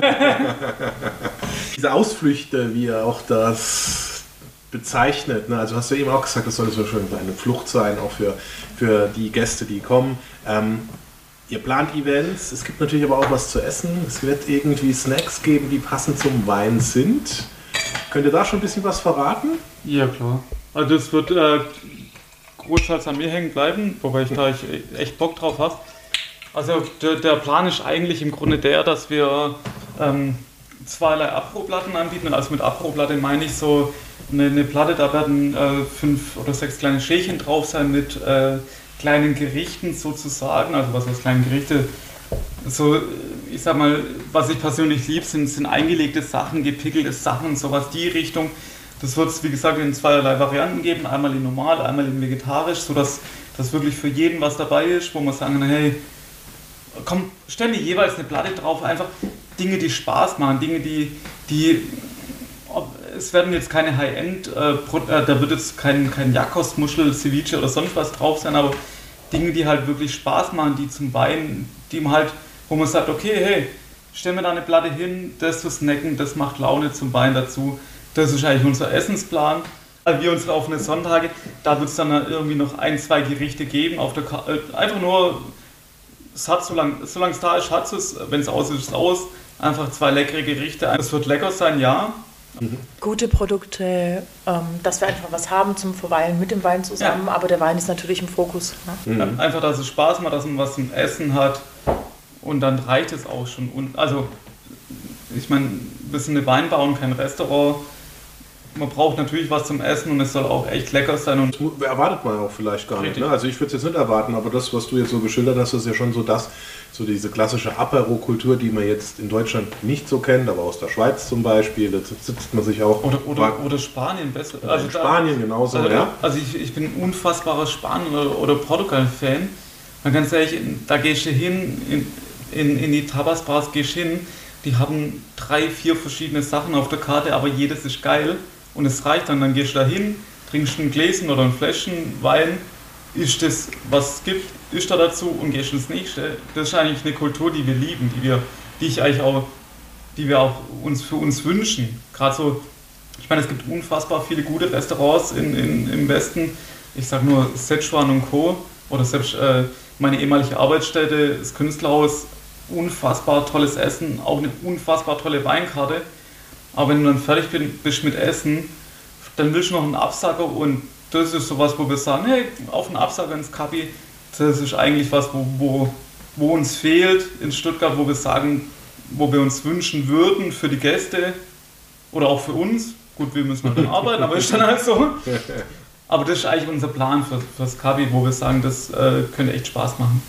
Diese Ausflüchte, wie er auch das bezeichnet, ne? Also hast du eben auch gesagt, das soll so schön eine Flucht sein, auch für, für die Gäste, die kommen. Ähm, ihr plant Events, es gibt natürlich aber auch was zu essen. Es wird irgendwie Snacks geben, die passend zum Wein sind. Könnt ihr da schon ein bisschen was verraten? Ja, klar. Also das wird äh, großteils an mir hängen bleiben, wobei ich da echt Bock drauf habe. Also der, der Plan ist eigentlich im Grunde der, dass wir ähm, zweierlei Aproplatten anbieten. Also mit Aproplatte meine ich so eine, eine Platte, da werden äh, fünf oder sechs kleine Schälchen drauf sein mit äh, kleinen Gerichten sozusagen. Also was heißt kleine Gerichte? So, ich sag mal, was ich persönlich liebe, sind, sind eingelegte Sachen, gepickelte Sachen und sowas, die Richtung. Das wird es, wie gesagt, in zweierlei Varianten geben, einmal in normal, einmal in vegetarisch, sodass das wirklich für jeden was dabei ist, wo man sagen kann, hey, komm, stell mir jeweils eine Platte drauf, einfach Dinge, die Spaß machen, Dinge, die, die es werden jetzt keine High-End, äh, da wird jetzt kein, kein Jakobs, Muschel, Ceviche oder sonst was drauf sein, aber Dinge, die halt wirklich Spaß machen, die zum Wein, die man halt, wo man sagt, okay, hey, stell mir da eine Platte hin, das zu snacken, das macht Laune zum Wein dazu. Das ist eigentlich unser Essensplan. Also wir unsere offenen Sonntage, da wird es dann irgendwie noch ein, zwei Gerichte geben. Auf der Ka- einfach nur, es hat, solange es da ist, hat es, wenn es aus ist, ist es aus. Einfach zwei leckere Gerichte. Es wird lecker sein, ja. Mhm. Gute Produkte, ähm, dass wir einfach was haben zum Verweilen mit dem Wein zusammen, ja. Aber der Wein ist natürlich im Fokus. Ne? Mhm. Einfach, dass es Spaß macht, dass man was zum Essen hat und dann reicht es auch schon. Und also, ich meine, wir sind eine Weinbau und kein Restaurant. Man braucht natürlich was zum Essen und es soll auch echt lecker sein. Und das erwartet man auch vielleicht gar nicht. Ne? Also ich würde es jetzt nicht erwarten, aber das, was du jetzt so geschildert hast, ist ja schon so das, so diese klassische Apero-Kultur, die man jetzt in Deutschland nicht so kennt, aber aus der Schweiz zum Beispiel, da sitzt man sich auch... Oder, oder, oder Spanien besser. Oder also in Spanien da, genauso, also, ja. Also ich, ich bin ein unfassbarer Spanien- oder, oder Portugal-Fan. Man ganz ehrlich, da gehst du hin, in, in, in die Tapas-Bars gehst hin, die haben drei, vier verschiedene Sachen auf der Karte, aber jedes ist geil. Und es reicht dann, dann gehst du da hin, trinkst ein Gläschen oder ein Fläschchen Wein, isst das, was es gibt, isst da dazu und gehst ins nächste. Das ist eigentlich eine Kultur, die wir lieben, die wir, die ich eigentlich auch, die wir auch uns für uns wünschen. Gerade so, ich meine, es gibt unfassbar viele gute Restaurants in, in, im Westen. Ich sage nur Szechuan und Co. Oder selbst äh, meine ehemalige Arbeitsstätte, das Künstlerhaus, unfassbar tolles Essen, auch eine unfassbar tolle Weinkarte. Aber wenn du dann fertig bist mit Essen, dann willst du noch einen Absacker und das ist sowas, wo wir sagen, hey, auf einen Absacker ins Kapi, das ist eigentlich was, wo, wo, wo uns fehlt in Stuttgart, wo wir sagen, wo wir uns wünschen würden für die Gäste oder auch für uns. Gut, wir müssen halt dann arbeiten, aber ist dann halt so. Aber das ist eigentlich unser Plan für, für das Kapi, wo wir sagen, das äh, könnte echt Spaß machen.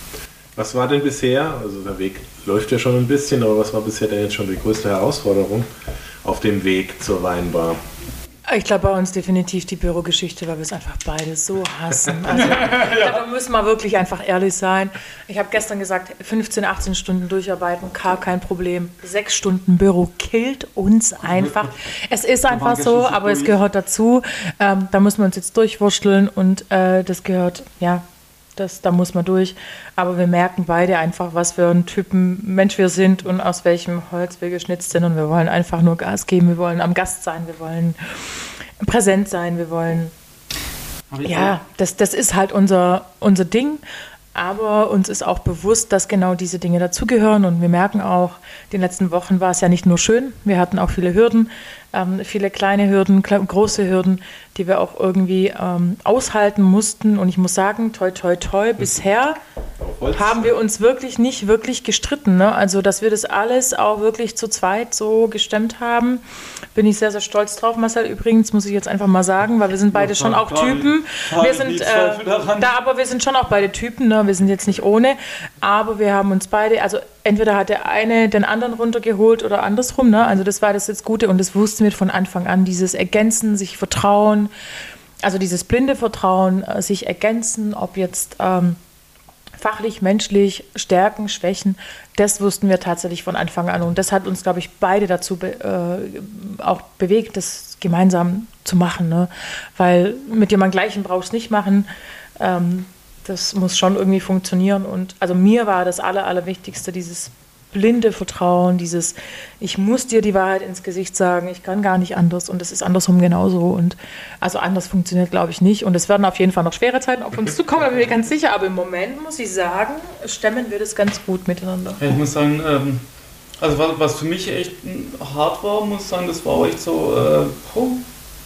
Was war denn bisher, also der Weg läuft ja schon ein bisschen, aber was war bisher denn jetzt schon die größte Herausforderung auf dem Weg zur Weinbar? Ich glaube, bei uns definitiv die Bürogeschichte, weil wir es einfach beide so hassen. Also, ja. Da müssen wir wirklich einfach ehrlich sein. Ich habe gestern gesagt, fünfzehn, achtzehn Stunden durcharbeiten, gar kein Problem. Sechs Stunden Büro killt uns einfach. Es ist einfach so, aber es gehört dazu. Ähm, da müssen wir uns jetzt durchwurschteln und äh, das gehört, ja, Das, da muss man durch. Aber wir merken beide einfach, was für ein Typen Mensch wir sind und aus welchem Holz wir geschnitzt sind. Und wir wollen einfach nur Gas geben. Wir wollen am Gast sein. Wir wollen präsent sein. Wir wollen... Ja, das, das ist halt unser, unser Ding. Aber uns ist auch bewusst, dass genau diese Dinge dazugehören. Und wir merken auch, in den letzten Wochen war es ja nicht nur schön. Wir hatten auch viele Hürden. ähm, viele kleine Hürden, große Hürden, die wir auch irgendwie ähm, aushalten mussten. Und ich muss sagen, toi, toi, toi, bisher haben wir uns wirklich nicht wirklich gestritten. Ne? Also, dass wir das alles auch wirklich zu zweit so gestemmt haben, bin ich sehr, sehr stolz drauf. Marcel, übrigens, muss ich jetzt einfach mal sagen, weil wir sind beide ja, schon auch Typen. Wir sind, äh, da, aber wir sind schon auch beide Typen, ne? Wir sind jetzt nicht ohne, aber wir haben uns beide, also entweder hat der eine den anderen runtergeholt oder andersrum, ne? Also das war das jetzt Gute und das wussten wir von Anfang an, dieses Ergänzen, sich vertrauen, also dieses blinde Vertrauen, sich ergänzen, ob jetzt ähm, fachlich, menschlich, Stärken, Schwächen, das wussten wir tatsächlich von Anfang an und das hat uns, glaube ich, beide dazu be, äh, auch bewegt, das gemeinsam zu machen, ne? Weil mit jemandem Gleichen brauchst du es nicht machen, ähm, das muss schon irgendwie funktionieren und also mir war das Aller, Allerwichtigste, dieses blinde Vertrauen, dieses ich muss dir die Wahrheit ins Gesicht sagen, ich kann gar nicht anders und es ist andersrum genauso und also anders funktioniert, glaube ich, nicht und es werden auf jeden Fall noch schwere Zeiten auf uns zukommen, da bin ich mir ganz sicher, aber im Moment muss ich sagen, stemmen wir das ganz gut miteinander. Ich muss sagen, ähm, also was, was für mich echt hart war, muss ich sagen, das war auch echt so, äh, oh,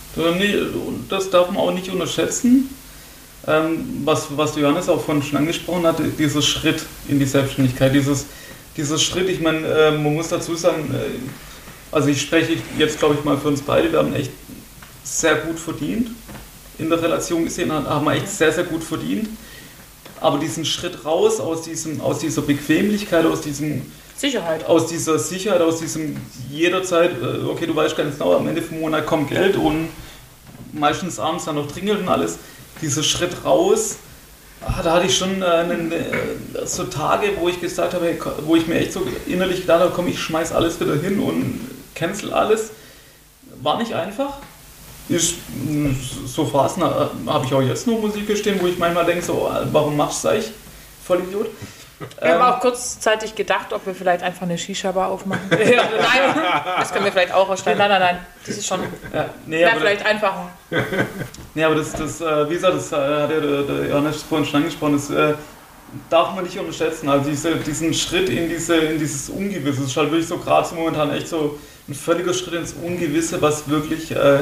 das darf man auch nicht unterschätzen. Ähm, was, was Johannes auch vorhin schon angesprochen hatte, dieser Schritt in die Selbstständigkeit, dieses, dieser Schritt, ich meine, äh, man muss dazu sagen, äh, also ich spreche jetzt glaube ich mal für uns beide, wir haben echt sehr gut verdient, in der Relation gesehen haben wir echt sehr, sehr gut verdient, aber diesen Schritt raus aus, diesem, aus dieser Bequemlichkeit, aus diesem Sicherheit. Aus dieser Sicherheit, aus diesem jederzeit, äh, okay, du weißt ganz genau, am Ende vom Monat kommt Geld und meistens abends dann noch klingelt und alles, dieser Schritt raus, ah, da hatte ich schon äh, einen, äh, so Tage, wo ich gesagt habe, hey, wo ich mir echt so innerlich gedacht habe, komm, ich schmeiß alles wieder hin und cancel alles. War nicht einfach. Ist, so Phasen äh, habe ich auch jetzt noch Musik stehen, wo ich manchmal denke, so, warum machst du das eigentlich? Voll Idiot. Wir haben auch kurzzeitig gedacht, ob wir vielleicht einfach eine Shisha-Bar aufmachen. Ja, nein, das können wir vielleicht auch ausstellen. Nein, nein, nein, das ist schon ja, nee, ja, vielleicht einfacher. Nee, aber das, das wie gesagt, das hat ja der, der Johannes vorhin schon angesprochen, das äh, darf man nicht unterschätzen. Also diese, diesen Schritt in, diese, in dieses Ungewisse, das ist halt wirklich so gerade so momentan echt so ein völliger Schritt ins Ungewisse, was wirklich äh,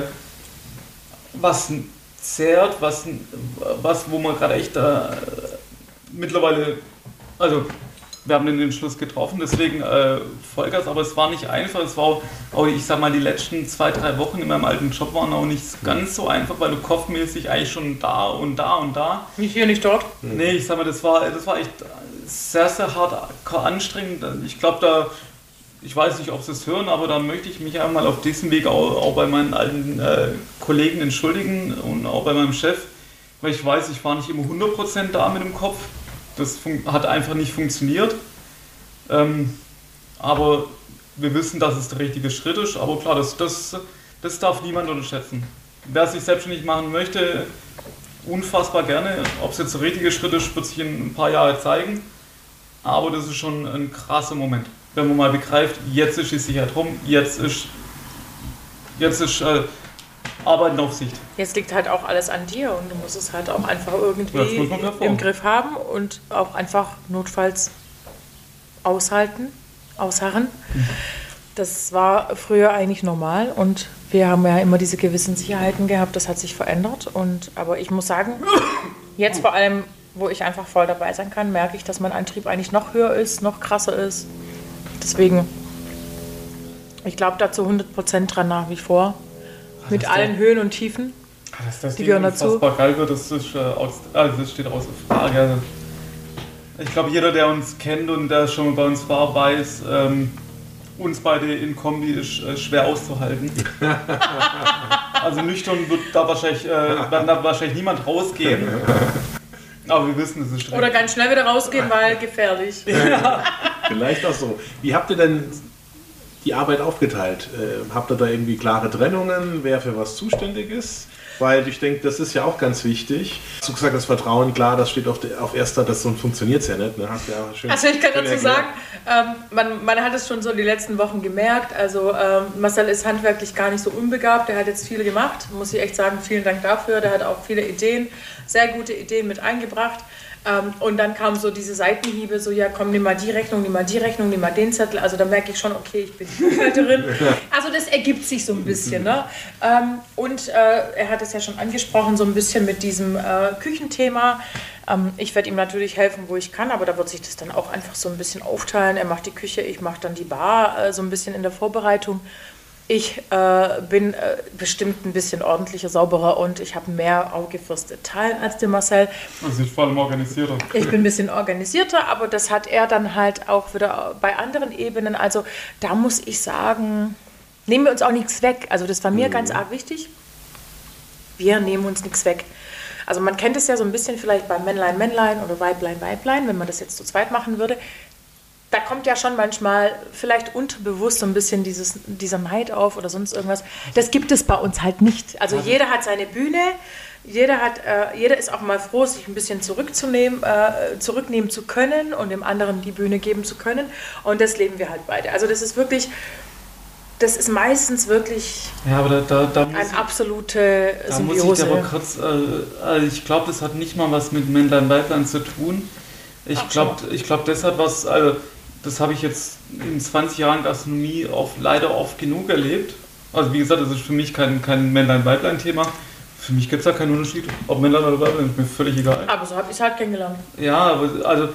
was zehrt, was, was wo man gerade echt äh, mittlerweile. Also, wir haben den Entschluss getroffen, deswegen äh, Vollgas, aber es war nicht einfach. Es war auch, auch, ich sag mal, die letzten zwei, drei Wochen in meinem alten Job waren auch nicht ganz so einfach, weil du kopfmäßig eigentlich schon da und da und da. Nicht hier, nicht dort? Nee, ich sag mal, das war, das war echt sehr, sehr hart anstrengend. Ich glaube, da, ich weiß nicht, ob sie es hören, aber da möchte ich mich einmal auf diesem Weg auch, auch bei meinen alten äh, Kollegen entschuldigen und auch bei meinem Chef, weil ich weiß, ich war nicht immer hundert Prozent da mit dem Kopf. Das hat einfach nicht funktioniert. Ähm, aber wir wissen, dass es der richtige Schritt ist. Aber klar, das, das, das darf niemand unterschätzen. Wer sich selbstständig machen möchte, unfassbar gerne. Ob es jetzt der richtige Schritt ist, wird sich in ein paar Jahren zeigen. Aber das ist schon ein krasser Moment. Wenn man mal begreift, jetzt ist die Sicherheit rum, jetzt ist, jetzt ist äh, Arbeiten auf Sicht. Jetzt liegt halt auch alles an dir und du musst es halt auch einfach irgendwie im Griff haben und auch einfach notfalls aushalten, ausharren. Mhm. Das war früher eigentlich normal und wir haben ja immer diese gewissen Sicherheiten gehabt, das hat sich verändert. Und, aber ich muss sagen, jetzt vor allem, wo ich einfach voll dabei sein kann, merke ich, dass mein Antrieb eigentlich noch höher ist, noch krasser ist. Deswegen, ich glaube da zu hundert Prozent dran nach wie vor. Mit allen der, Höhen und Tiefen, dass das die gehören dazu. Unfassbar geil wird, das, ist, äh, aus, also das steht außer Frage. Also ich glaube, jeder, der uns kennt und der schon mal bei uns war, weiß, ähm, uns beide in Kombi ist äh, schwer auszuhalten. Also nüchtern wird da wahrscheinlich, äh, werden da wahrscheinlich niemand rausgehen. Aber wir wissen, es ist streng. Oder ganz schnell wieder rausgehen, weil gefährlich. Ja. Vielleicht auch so. Wie habt ihr denn die Arbeit aufgeteilt? Äh, habt ihr da irgendwie klare Trennungen, wer für was zuständig ist? Weil ich denke, das ist ja auch ganz wichtig. Hast du gesagt, das Vertrauen, klar, das steht auf, der, auf erster, das so funktioniert es ja nicht. Ne? Hast ja schön, also ich kann dazu sagen, ähm, man, man hat es schon so die letzten Wochen gemerkt. Also ähm, Marcel ist handwerklich gar nicht so unbegabt. Der hat jetzt viel gemacht, muss ich echt sagen, vielen Dank dafür. Der hat auch viele Ideen, sehr gute Ideen mit eingebracht. Ähm, und dann kamen so diese Seitenhiebe, so ja komm, nimm mal die Rechnung, nimm mal die Rechnung, nimm mal den Zettel. Also da merke ich schon, okay, ich bin die Buchhalterin. Also das ergibt sich so ein bisschen. Ne? Ähm, und äh, er hat es ja schon angesprochen, so ein bisschen mit diesem äh, Küchenthema. Ähm, ich werde ihm natürlich helfen, wo ich kann, aber da wird sich das dann auch einfach so ein bisschen aufteilen. Er macht die Küche, ich mache dann die Bar, äh, so ein bisschen in der Vorbereitung. Ich äh, bin äh, bestimmt ein bisschen ordentlicher, sauberer und ich habe mehr Auge fürs Detail als der Marcel. Also ich vor allem organisierter. Ich bin ein bisschen organisierter, aber das hat er dann halt auch wieder bei anderen Ebenen. Also da muss ich sagen, nehmen wir uns auch nichts weg. Also das war mir mhm. ganz arg wichtig. Wir nehmen uns nichts weg. Also man kennt es ja so ein bisschen vielleicht bei Männlein, Männlein oder Weiblein, Weiblein, wenn man das jetzt zu zweit machen würde. Da kommt ja schon manchmal vielleicht unterbewusst so ein bisschen dieses, dieser Neid auf oder sonst irgendwas. Das gibt es bei uns halt nicht. Also jeder hat seine Bühne, jeder, hat, äh, jeder ist auch mal froh, sich ein bisschen zurückzunehmen, äh, zurücknehmen zu können und dem anderen die Bühne geben zu können. Und das leben wir halt beide. Also das ist wirklich, das ist meistens wirklich ja, aber da, da, da eine ich, absolute da Symbiose. muss ich aber kurz, äh, also ich glaube, das hat nicht mal was mit Männlein, Weiblein zu tun. Ich glaube, ich glaub, das hat was, also das habe ich jetzt in zwanzig Jahren Gastronomie oft, leider oft genug erlebt. Also wie gesagt, das ist für mich kein, kein Männlein-Weiblein-Thema. Für mich gibt es da keinen Unterschied, ob Männlein oder Weiblein, ist mir völlig egal. Aber so habe ich es halt kennengelernt. Ja, aber also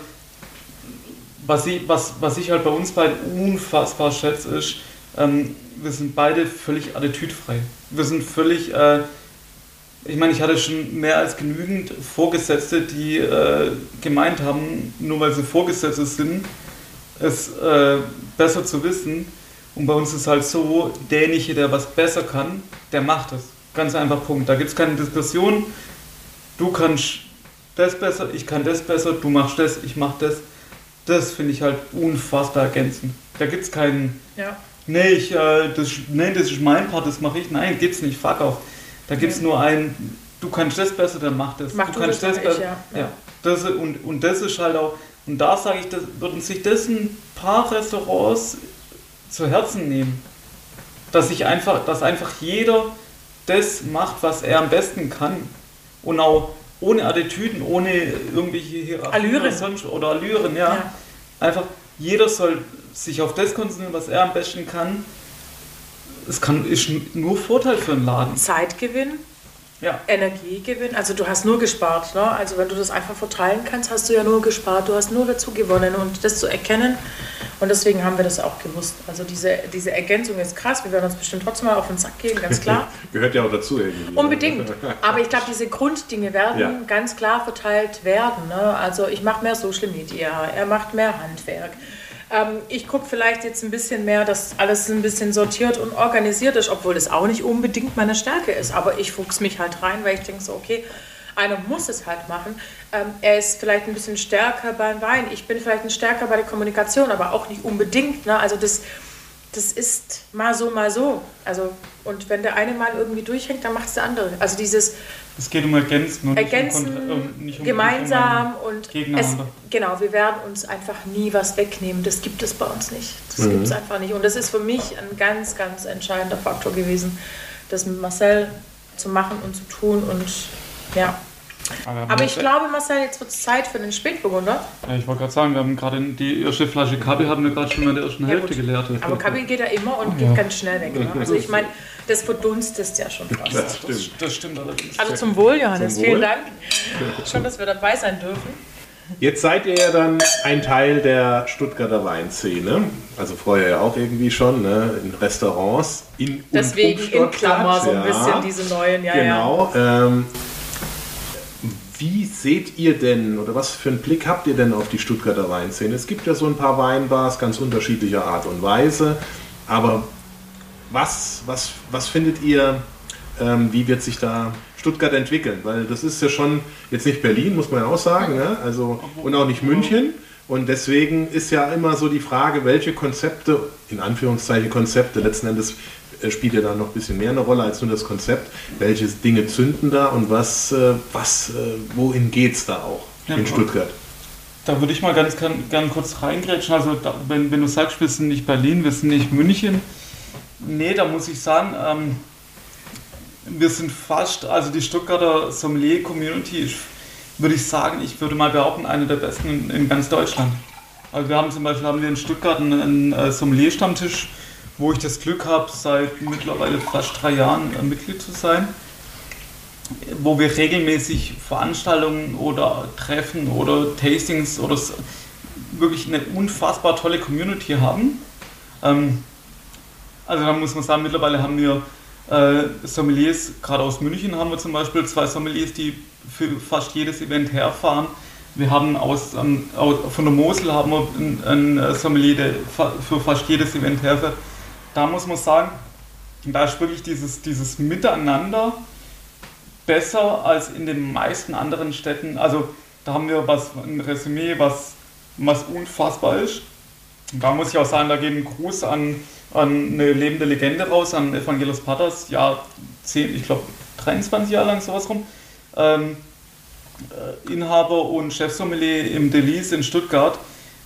was ich, was, was ich halt bei uns beiden unfassbar schätze, ist, ähm, wir sind beide völlig attitüdfrei. Wir sind völlig, äh, ich meine, ich hatte schon mehr als genügend Vorgesetzte, die äh, gemeint haben, nur weil sie Vorgesetzte sind, es äh, besser zu wissen. Und bei uns ist halt so, derjenige, der was besser kann, der macht es. Ganz einfach, Punkt. Da gibt es keine Diskussion. Du kannst das besser, ich kann das besser, du machst das, ich mach das. Das finde ich halt unfassbar ergänzend. Da gibt es keinen, ja. nee, ich, äh, das, nee, das ist mein Part, das mache ich. Nein, gibt's nicht, fuck off. Da gibt es ja. nur einen, du kannst das besser, dann mach das. Mach du du kannst das, das besser. Ich, ja. Ja. Das, und, und das ist halt auch, und da sage ich, das würden sich das ein paar Restaurants zu Herzen nehmen. Dass sich einfach, dass einfach jeder das macht, was er am besten kann. Und auch ohne Attitüden, ohne irgendwelche Hierarchien Allüren. oder, sonst, oder Allüren. Ja. Ja. Einfach, jeder soll sich auf das konzentrieren, was er am besten kann. Es kann, ist nur Vorteil für einen Laden. Zeitgewinn. Ja. Energiegewinn, also du hast nur gespart. Ne? Also wenn du das einfach verteilen kannst, hast du ja nur gespart, du hast nur dazu gewonnen und das zu erkennen. Und deswegen haben wir das auch gewusst. Also diese, diese Ergänzung ist krass, wir werden uns bestimmt trotzdem mal auf den Sack gehen, ganz klar. Gehört ja auch dazu irgendwie. Unbedingt. Aber ich glaube, diese Grunddinge werden ja. ganz klar verteilt werden. Ne? Also ich mache mehr Social Media, er macht mehr Handwerk. Ich gucke vielleicht jetzt ein bisschen mehr, dass alles ein bisschen sortiert und organisiert ist, obwohl das auch nicht unbedingt meine Stärke ist. Aber ich fuchs mich halt rein, weil ich denke so, okay, einer muss es halt machen. Er ist vielleicht ein bisschen stärker beim Wein. Ich bin vielleicht ein stärker bei der Kommunikation, aber auch nicht unbedingt. Ne? Also das, das ist mal so, mal so. Also, und wenn der eine mal irgendwie durchhängt, dann macht es der andere. Also dieses es geht um Ergänzen und Ergänzen, nicht um, nicht um, gemeinsam nicht um und es, genau, wir werden uns einfach nie was wegnehmen. Das gibt es bei uns nicht. Das mhm. gibt es einfach nicht. Und das ist für mich ein ganz, ganz entscheidender Faktor gewesen, das mit Marcel zu machen und zu tun und ja. Aber, Aber ich glaube, Marcel, jetzt wird es Zeit für den Spätburgunder. Ja, ich wollte gerade sagen, wir haben gerade die erste Flasche Kabi haben wir gerade schon mal in der ersten ja, Hälfte gut. geleert. Aber Kabi geht ja immer und oh, geht ja. ganz schnell weg. Ne? Also ich meine, das verdunstet ja schon fast. Das stimmt, das stimmt allerdings. Also zum Wohl, Johannes. Zum Vielen Wohl. Dank. Schön, dass wir dabei sein dürfen. Jetzt seid ihr ja dann ein Teil der Stuttgarter Weinszene. Also vorher ja auch irgendwie schon, ne? In Restaurants. In Deswegen und um in Klammer so ein bisschen ja. diese neuen. Ja, genau. Ja. Ähm, Wie seht ihr denn, oder was für einen Blick habt ihr denn auf die Stuttgarter Weinszene? Es gibt ja so ein paar Weinbars, ganz unterschiedlicher Art und Weise, aber was, was, was findet ihr, ähm, wie wird sich da Stuttgart entwickeln? Weil das ist ja schon jetzt nicht Berlin, muss man ja auch sagen, ne? Also, und auch nicht München. Und deswegen ist ja immer so die Frage, welche Konzepte, in Anführungszeichen Konzepte, letzten Endes spielt ja da noch ein bisschen mehr eine Rolle als nur das Konzept. Welche Dinge zünden da und was, was, wohin geht es da auch ja, in Stuttgart? Da würde ich mal ganz gern, gern kurz reingrätschen. Also da, wenn, wenn du sagst, wir sind nicht Berlin, wir sind nicht München. Nee, da muss ich sagen, ähm, wir sind fast, also die Stuttgarter Sommelier-Community ist würde ich sagen, ich würde mal behaupten, eine der besten in, in ganz Deutschland. Also wir haben zum Beispiel haben wir in Stuttgart einen, einen äh, Sommelier-Stammtisch, wo ich das Glück habe, seit mittlerweile fast drei Jahren äh, Mitglied zu sein, wo wir regelmäßig Veranstaltungen oder Treffen oder Tastings oder so, wirklich eine unfassbar tolle Community haben. Ähm, also da muss man sagen, mittlerweile haben wir äh, Sommeliers, gerade aus München haben wir zum Beispiel zwei Sommeliers, die für fast jedes Event herfahren. Wir haben aus, ähm, aus, von der Mosel haben wir einen, einen Sommelier, der fa- für fast jedes Event herfährt. Da muss man sagen, da ist wirklich dieses, dieses Miteinander besser als in den meisten anderen Städten. Also da haben wir was, ein Resümee, was, was unfassbar ist. Da muss ich auch sagen, da geht ein Gruß an, an eine lebende Legende raus, an Evangelos Pattas, ja, zehn, ich glaube dreiundzwanzig Jahre lang sowas rum. Ähm, Inhaber und Chefsommelier im Delice in Stuttgart,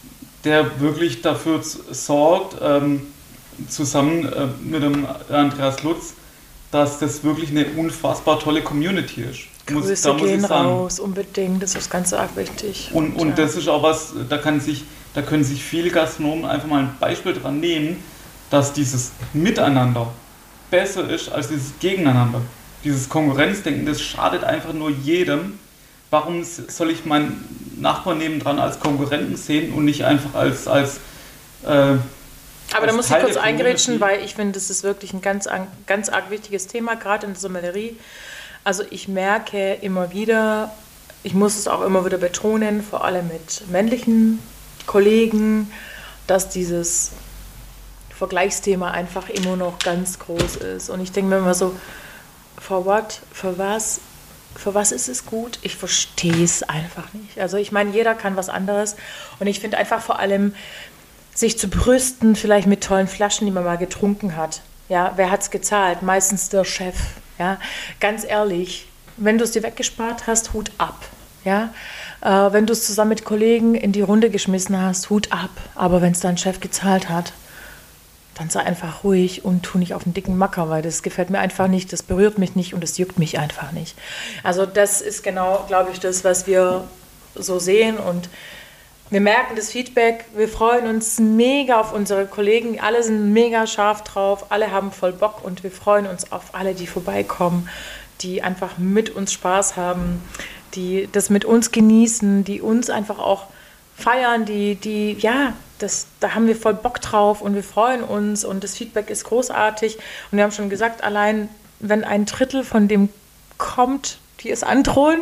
der wirklich dafür sorgt, ähm, zusammen äh, mit dem Andreas Lutz, dass das wirklich eine unfassbar tolle Community ist. Grüße muss, da muss gehen ich sagen. Raus, unbedingt, das ist ganz arg wichtig. Und, und ja. Das ist auch was, da, kann sich, da können sich viele Gastronomen einfach mal ein Beispiel dran nehmen, dass dieses Miteinander besser ist als dieses Gegeneinander. Dieses Konkurrenzdenken, das schadet einfach nur jedem. Warum soll ich meinen Nachbarn nebendran als Konkurrenten sehen und nicht einfach als... als äh, Aber als da muss ich kurz eingrätschen, weil ich finde, das ist wirklich ein ganz, ganz arg wichtiges Thema, gerade in der Sommelerie. Also ich merke immer wieder, ich muss es auch immer wieder betonen, vor allem mit männlichen Kollegen, dass dieses Vergleichsthema einfach immer noch ganz groß ist. Und ich denke mir immer so, for what, für was? Für was ist es gut? Ich verstehe es einfach nicht. Also ich meine, jeder kann was anderes. Und ich finde einfach vor allem, sich zu brüsten, vielleicht mit tollen Flaschen, die man mal getrunken hat. Ja, wer hat es gezahlt? Meistens der Chef. Ja, ganz ehrlich, wenn du es dir weggespart hast, Hut ab. Ja, äh, wenn du es zusammen mit Kollegen in die Runde geschmissen hast, Hut ab. Aber wenn es dein Chef gezahlt hat, dann sei einfach ruhig und tu nicht auf den dicken Macker, weil das gefällt mir einfach nicht, das berührt mich nicht und das juckt mich einfach nicht. Also das ist genau, glaube ich, das, was wir so sehen und wir merken das Feedback, wir freuen uns mega auf unsere Kollegen, alle sind mega scharf drauf, alle haben voll Bock und wir freuen uns auf alle, die vorbeikommen, die einfach mit uns Spaß haben, die das mit uns genießen, die uns einfach auch feiern, die, die, ja, das, da haben wir voll Bock drauf und wir freuen uns und das Feedback ist großartig. Und wir haben schon gesagt, allein wenn ein Drittel von dem kommt, die es androhen,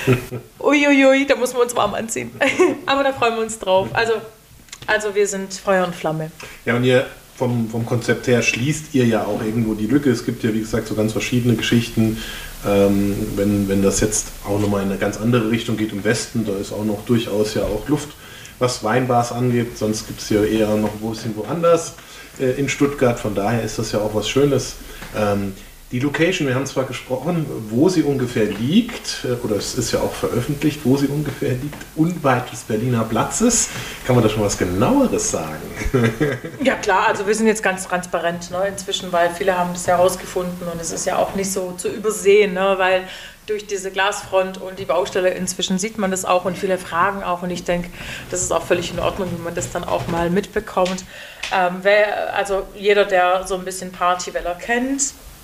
uiuiui, da muss man uns warm anziehen. Aber da freuen wir uns drauf. Also, also wir sind Feuer und Flamme. Ja, und ihr vom, vom Konzept her schließt ihr ja auch irgendwo die Lücke. Es gibt ja, wie gesagt, so ganz verschiedene Geschichten. Ähm, wenn, wenn das jetzt auch nochmal in eine ganz andere Richtung geht im Westen, da ist auch noch durchaus ja auch Luft, was Weinbars angeht. Sonst gibt es ja eher noch wo es woanders äh, in Stuttgart. Von daher ist das ja auch was Schönes. Ähm, die Location, wir haben zwar gesprochen, wo sie ungefähr liegt, äh, oder es ist ja auch veröffentlicht, wo sie ungefähr liegt, unweit des Berliner Platzes. Kann man da schon was Genaueres sagen? Ja klar, also wir sind jetzt ganz transparent, ne, inzwischen, weil viele haben das ja herausgefunden und es ist ja auch nicht so zu übersehen, ne, weil durch diese Glasfront und die Baustelle inzwischen sieht man das auch und viele fragen auch und ich denke, das ist auch völlig in Ordnung, wenn man das dann auch mal mitbekommt. Ähm, wer, also jeder, der so ein bisschen Partyweller kennt,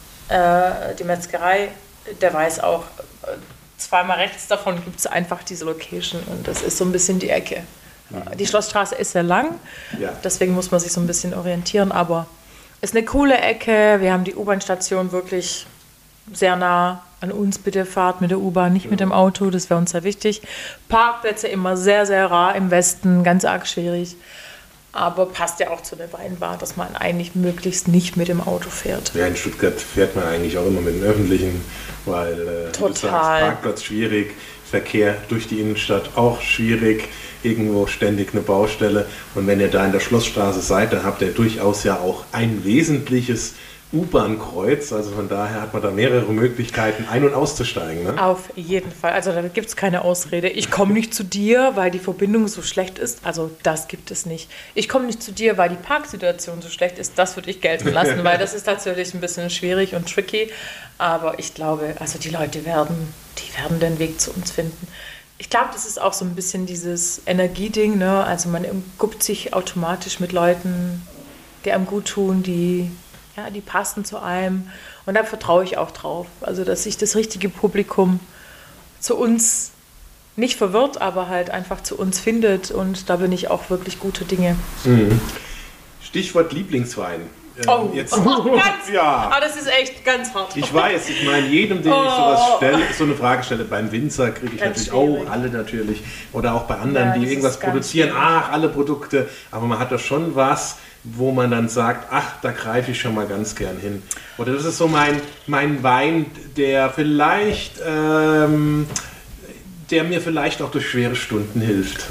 äh, die Metzgerei, der weiß auch, äh, zweimal rechts davon gibt es einfach diese Location und das ist so ein bisschen die Ecke. Mhm. Die Schlossstraße ist sehr lang, ja. Deswegen muss man sich so ein bisschen orientieren, aber ist eine coole Ecke, wir haben die U-Bahn-Station wirklich sehr nah an uns, bitte fahrt mit der U-Bahn, nicht mit dem Auto, das wäre uns sehr wichtig. Parkplätze immer sehr, sehr rar im Westen, ganz arg schwierig. Aber passt ja auch zu der Weinbar, dass man eigentlich möglichst nicht mit dem Auto fährt. Ja, in Stuttgart fährt man eigentlich auch immer mit dem Öffentlichen, weil äh, Total. Du sagst, Parkplatz schwierig, Verkehr durch die Innenstadt auch schwierig, irgendwo ständig eine Baustelle. Und wenn ihr da in der Schlossstraße seid, dann habt ihr durchaus ja auch ein wesentliches U-Bahn-Kreuz, also von daher hat man da mehrere Möglichkeiten ein- und auszusteigen. Ne? Auf jeden Fall, also da gibt es keine Ausrede. Ich komme nicht zu dir, weil die Verbindung so schlecht ist, also das gibt es nicht. Ich komme nicht zu dir, weil die Parksituation so schlecht ist, das würde ich gelten lassen, weil das ist tatsächlich ein bisschen schwierig und tricky, aber ich glaube, also die Leute werden, die werden den Weg zu uns finden. Ich glaube, das ist auch so ein bisschen dieses Energieding, ne? Also man umgibt sich automatisch mit Leuten, die einem gut tun, die, ja, die passen zu einem. Und da vertraue ich auch drauf. Also, dass sich das richtige Publikum zu uns nicht verwirrt, aber halt einfach zu uns findet. Und da bin ich auch wirklich gute Dinge. Mhm. Stichwort Lieblingswein. Ähm, Oh, jetzt, oh ganz, ja. aber das ist echt ganz hart. Ich weiß, ich meine, jedem, dem ich sowas stelle, so eine Frage stelle, beim Winzer kriege ich Ganz natürlich auch schwierig. alle natürlich. Oder auch bei anderen, Ja, die das irgendwas ist ganz produzieren, schwierig. ach, alle Produkte. Aber man hat da schon was, wo man dann sagt, ach, da greife ich schon mal ganz gern hin. Oder das ist so mein, mein Wein, der vielleicht, ähm, der mir vielleicht auch durch schwere Stunden hilft.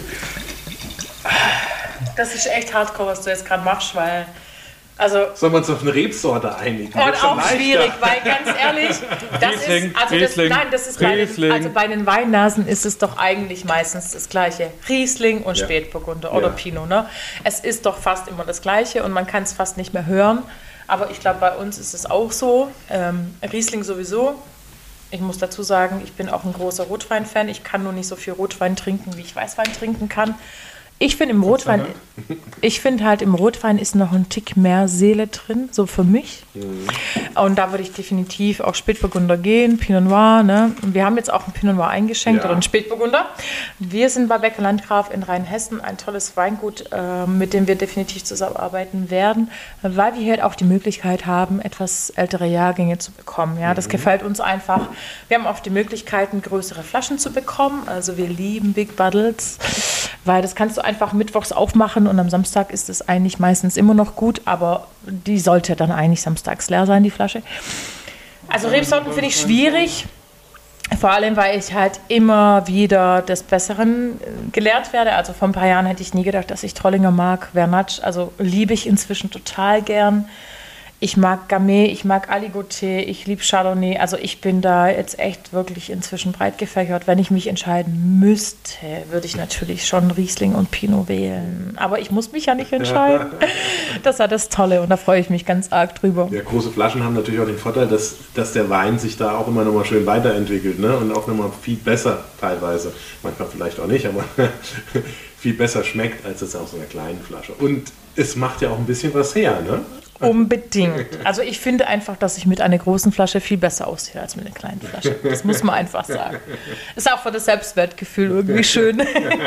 Das ist echt hardcore, was du jetzt gerade machst, weil, also, Sollen wir uns auf eine Rebsorte einigen? und Wird schon auch leichter. schwierig, weil ganz ehrlich, das Riesling, ist, also das, Riesling, nein, das ist bei den, Riesling. also bei den Weinnasen ist es doch eigentlich meistens das Gleiche. Riesling und Ja. Spätburgunder oder Ja. Pinot, ne? Es ist doch fast immer das Gleiche und man kann es fast nicht mehr hören. Aber ich glaube, bei uns ist es auch so. Ähm, Riesling sowieso. Ich muss dazu sagen, ich bin auch ein großer Rotwein-Fan. Ich kann nur nicht so viel Rotwein trinken, wie ich Weißwein trinken kann. Ich finde im Rotwein, ich finde halt im Rotwein ist noch ein Tick mehr Seele drin, so für mich. Und da würde ich definitiv auch Spätburgunder gehen, Pinot Noir. Ne? Und wir haben jetzt auch einen Pinot Noir eingeschenkt Ja. oder einen Spätburgunder. Wir sind bei Becker Landgraf in Rheinhessen, ein tolles Weingut, äh, mit dem wir definitiv zusammenarbeiten werden, weil wir hier auch die Möglichkeit haben, etwas ältere Jahrgänge zu bekommen. Ja? Das gefällt uns einfach. Wir haben auch die Möglichkeiten, größere Flaschen zu bekommen. Also wir lieben Big Bottles, weil das kannst du einfach mittwochs aufmachen und am Samstag ist es eigentlich meistens immer noch gut, aber die sollte dann eigentlich samstags leer sein, die Flasche. Also Rebsorten finde ich schwierig, vor allem, weil ich halt immer wieder des Besseren äh, gelehrt werde. Also vor ein paar Jahren hätte ich nie gedacht, dass ich Trollinger mag, Vernatsch, also liebe ich inzwischen total gern. Ich mag Gamay, ich mag Aligoté, ich liebe Chardonnay. Also ich bin da jetzt echt wirklich inzwischen breit gefächert. Wenn ich mich entscheiden müsste, würde ich natürlich schon Riesling und Pinot wählen. Aber ich muss mich ja nicht entscheiden. Das ist ja das Tolle und da freue ich mich ganz arg drüber. Ja, große Flaschen haben natürlich auch den Vorteil, dass, dass der Wein sich da auch immer noch mal schön weiterentwickelt, ne? Und auch noch mal viel besser teilweise, manchmal vielleicht auch nicht, aber viel besser schmeckt als es aus so einer kleinen Flasche. Und es macht ja auch ein bisschen was her, ne? Unbedingt. Also ich finde einfach, dass ich mit einer großen Flasche viel besser aussehe als mit einer kleinen Flasche. Das muss man einfach sagen. Ist auch für das Selbstwertgefühl irgendwie schön.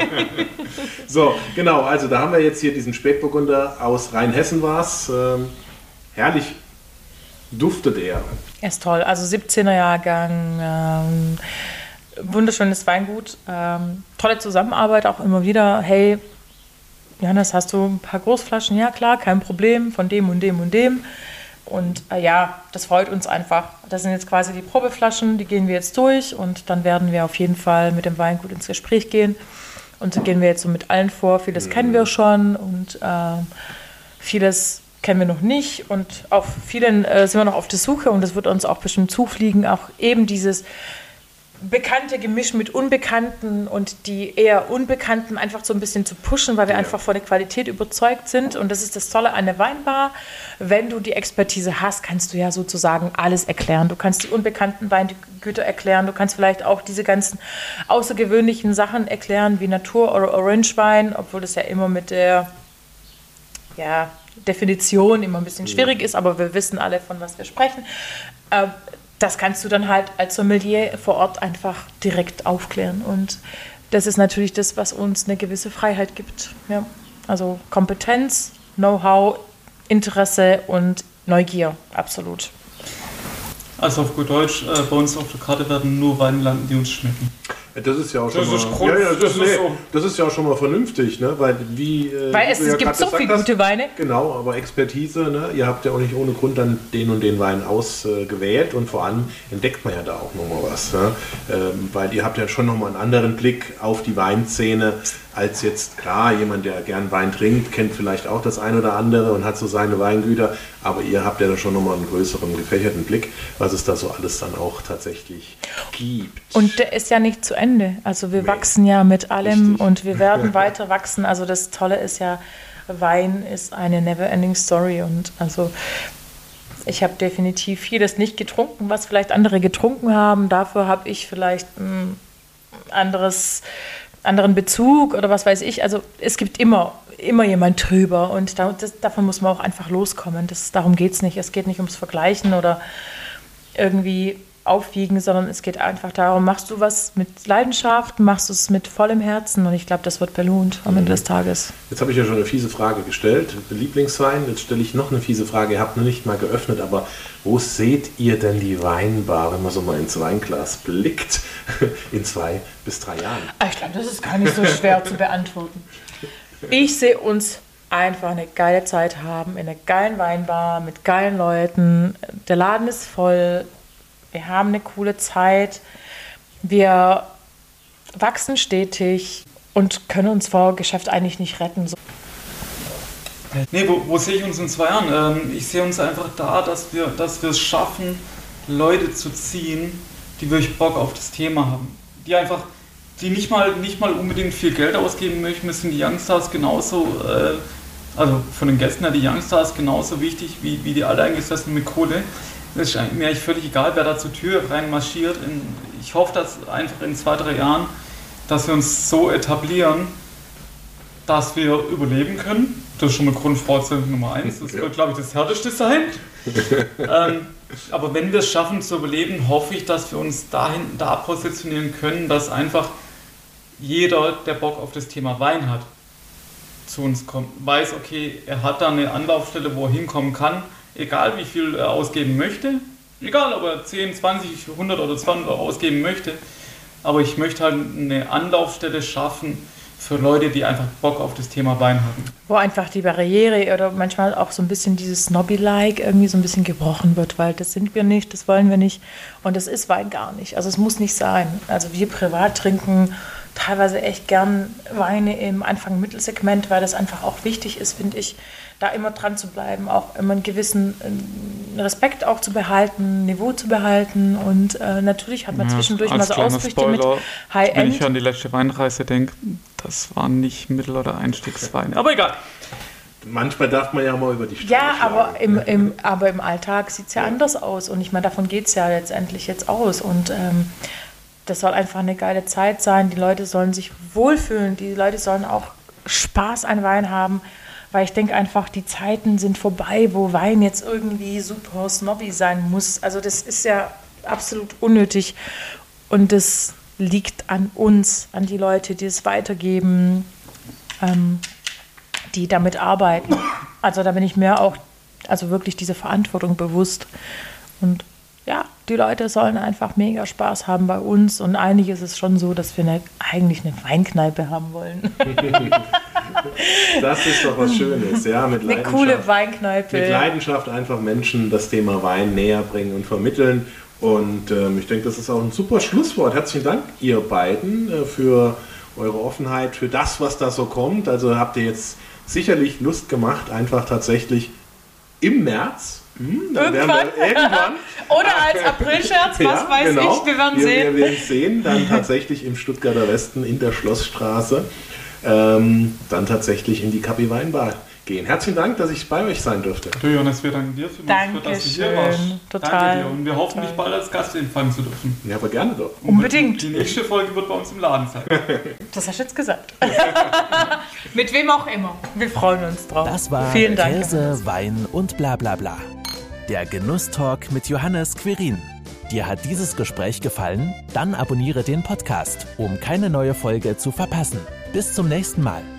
So, genau, also da haben wir jetzt hier diesen Spätburgunder aus Rheinhessen war's. Ähm, herrlich duftet er. Er ist toll. Also siebzehner Jahrgang, ähm, wunderschönes Weingut, ähm, tolle Zusammenarbeit auch immer wieder. Hey, Johannes, hast du ein paar Großflaschen? Ja, klar, kein Problem, von dem und dem und dem. Und äh, ja, das freut uns einfach. Das sind jetzt quasi die Probeflaschen, die gehen wir jetzt durch und dann werden wir auf jeden Fall mit dem Weingut ins Gespräch gehen. Und so gehen wir jetzt so mit allen vor. Vieles kennen wir schon und äh, vieles kennen wir noch nicht. Und auf vielen äh, sind wir noch auf der Suche und das wird uns auch bestimmt zufliegen. Auch eben dieses bekannte Gemisch mit Unbekannten und die eher Unbekannten einfach so ein bisschen zu pushen, weil wir Ja. einfach von der Qualität überzeugt sind. Und das ist das Tolle an der Weinbar. Wenn du die Expertise hast, kannst du ja sozusagen alles erklären. Du kannst die unbekannten Weingüter erklären. Du kannst vielleicht auch diese ganzen außergewöhnlichen Sachen erklären, wie Natur- oder Orangewein, obwohl das ja immer mit der ja, Definition immer ein bisschen schwierig ist, aber wir wissen alle, von was wir sprechen. Äh, Das kannst du dann halt als Sommelier vor Ort einfach direkt aufklären. Und das ist natürlich das, was uns eine gewisse Freiheit gibt. Ja. Also Kompetenz, Know-how, Interesse und Neugier, absolut. Also auf gut Deutsch, äh, bei uns auf der Karte werden nur Weine landen, die uns schmecken. Das ist ja auch schon Das mal, ist Grund- ja, ja, das, das ist nee, so. das ist ja auch schon mal vernünftig, ne? Weil wie äh, Weil es, du ja es gibt gerade so gesagt viele hast, gute Weine. Genau, aber Expertise, ne? Ihr habt ja auch nicht ohne Grund dann den und den Wein ausgewählt und vor allem entdeckt man ja da auch nochmal was, ne? ähm, weil ihr habt ja schon nochmal einen anderen Blick auf die Weinszene als jetzt, klar, jemand, der gern Wein trinkt, kennt vielleicht auch das ein oder andere und hat so seine Weingüter, aber ihr habt ja da schon nochmal einen größeren, gefächerten Blick, was es da so alles dann auch tatsächlich gibt. Und der ist ja nicht zu Ende. Also wir Nee. wachsen ja mit allem Richtig. und wir werden weiter wachsen. Also das Tolle ist ja, Wein ist eine never-ending Story. Und also ich habe definitiv vieles nicht getrunken, was vielleicht andere getrunken haben. Dafür habe ich vielleicht mh, anderes, anderen Bezug oder was weiß ich. Also es gibt immer, immer jemand drüber und da, das, davon muss man auch einfach loskommen. Das, darum geht es nicht. Es geht nicht ums Vergleichen oder irgendwie aufwiegen, sondern es geht einfach darum, machst du was mit Leidenschaft, machst du es mit vollem Herzen und ich glaube, das wird belohnt am Ende des Tages. Jetzt habe ich ja schon eine fiese Frage gestellt, Lieblingswein, jetzt stelle ich noch eine fiese Frage, ihr habt noch nicht mal geöffnet, aber wo seht ihr denn die Weinbar, wenn man so mal ins Weinglas blickt, in zwei bis drei Jahren? Ich glaube, das ist gar nicht so schwer zu beantworten. Ich sehe uns einfach eine geile Zeit haben, in einer geilen Weinbar, mit geilen Leuten, der Laden ist voll, wir haben eine coole Zeit, wir wachsen stetig und können uns vor Geschäft eigentlich nicht retten. So. Nee, wo, wo sehe ich uns in zwei Jahren? Ähm, ich sehe uns einfach da, dass wir, dass wir es schaffen, Leute zu ziehen, die wirklich Bock auf das Thema haben. Die einfach, die nicht mal, nicht mal unbedingt viel Geld ausgeben möchten. Das sind die Youngstars genauso, äh, also von den Gästen her die Youngstars genauso wichtig wie, wie die Alteingesessenen mit Kohle. Es ist mir eigentlich völlig egal, wer da zur Tür rein marschiert. In, ich hoffe, dass einfach in zwei, drei Jahren, dass wir uns so etablieren, dass wir überleben können. Das ist schon mal Grundvoraussetzung Nummer eins. Das wird, glaube ich, das Härteste sein. ähm, aber wenn wir es schaffen zu überleben, hoffe ich, dass wir uns dahin, da positionieren können, dass einfach jeder, der Bock auf das Thema Wein hat, zu uns kommt. Weiß, okay, er hat da eine Anlaufstelle, wo er hinkommen kann. Egal wie viel er ausgeben möchte, egal ob er zehn, zwanzig, hundert oder zweihundert Euro ausgeben möchte, aber ich möchte halt eine Anlaufstelle schaffen für Leute, die einfach Bock auf das Thema Wein haben. Wo einfach die Barriere oder manchmal auch so ein bisschen dieses Snobby-like irgendwie so ein bisschen gebrochen wird, weil das sind wir nicht, das wollen wir nicht und das ist Wein gar nicht, also es muss nicht sein. Also wir privat trinken teilweise echt gern Weine im Anfang-Mittelsegment, weil das einfach auch wichtig ist, finde ich, da immer dran zu bleiben, auch immer einen gewissen Respekt auch zu behalten, Niveau zu behalten und äh, natürlich hat man ja, zwischendurch mal so Ausflüchte mit High-End. Wenn ich an die letzte Weinreise denke, das waren nicht Mittel- oder Einstiegsweine, aber egal. Manchmal darf man ja mal über die Straße Ja, aber im, im, aber im Alltag sieht es ja, ja anders aus und ich meine, davon geht es ja letztendlich jetzt aus und ähm, das soll einfach eine geile Zeit sein, die Leute sollen sich wohlfühlen, die Leute sollen auch Spaß an Wein haben. Weil ich denke einfach, die Zeiten sind vorbei, wo Wein jetzt irgendwie super snobby sein muss. Also das ist ja absolut unnötig. Und das liegt an uns, an die Leute, die es weitergeben, ähm, die damit arbeiten. Also da bin ich mir auch also wirklich diese Verantwortung bewusst. Und ja, die Leute sollen einfach mega Spaß haben bei uns. Und eigentlich ist es schon so, dass wir eine, eigentlich eine Weinkneipe haben wollen. Das ist doch was Schönes, ja, mit eine coole Weinkneipe. Mit Leidenschaft einfach Menschen das Thema Wein näher bringen und vermitteln. Und ähm, ich denke, das ist auch ein super Schlusswort. Herzlichen Dank, ihr beiden, äh, für eure Offenheit, für das, was da so kommt. Also habt ihr jetzt sicherlich Lust gemacht, einfach tatsächlich im März. Hm, dann irgendwann. Wir irgendwann. Oder als Aprilscherz, was ja, weiß genau. ich, wir werden wir, sehen. Wir werden sehen, dann tatsächlich im Stuttgarter Westen in der Schlossstraße. Ähm, dann tatsächlich in die Kapi Weinbar gehen. Herzlichen Dank, dass ich bei euch sein durfte. Du Johannes, wir danken dir für, Danke für dass du schön. hier warst. Total. Danke dir und wir hoffen, Total. dich bald als Gast empfangen zu dürfen. Ja, aber gerne doch. Unbedingt. Die nächste Folge wird bei uns im Laden sein. Das hast du jetzt gesagt. Mit wem auch immer. Wir freuen uns drauf. Das war Vielen Dank. Käse, Wein und bla bla bla. Der Genusstalk mit Johannes Quirin. Dir hat dieses Gespräch gefallen? Dann abonniere den Podcast, um keine neue Folge zu verpassen. Bis zum nächsten Mal.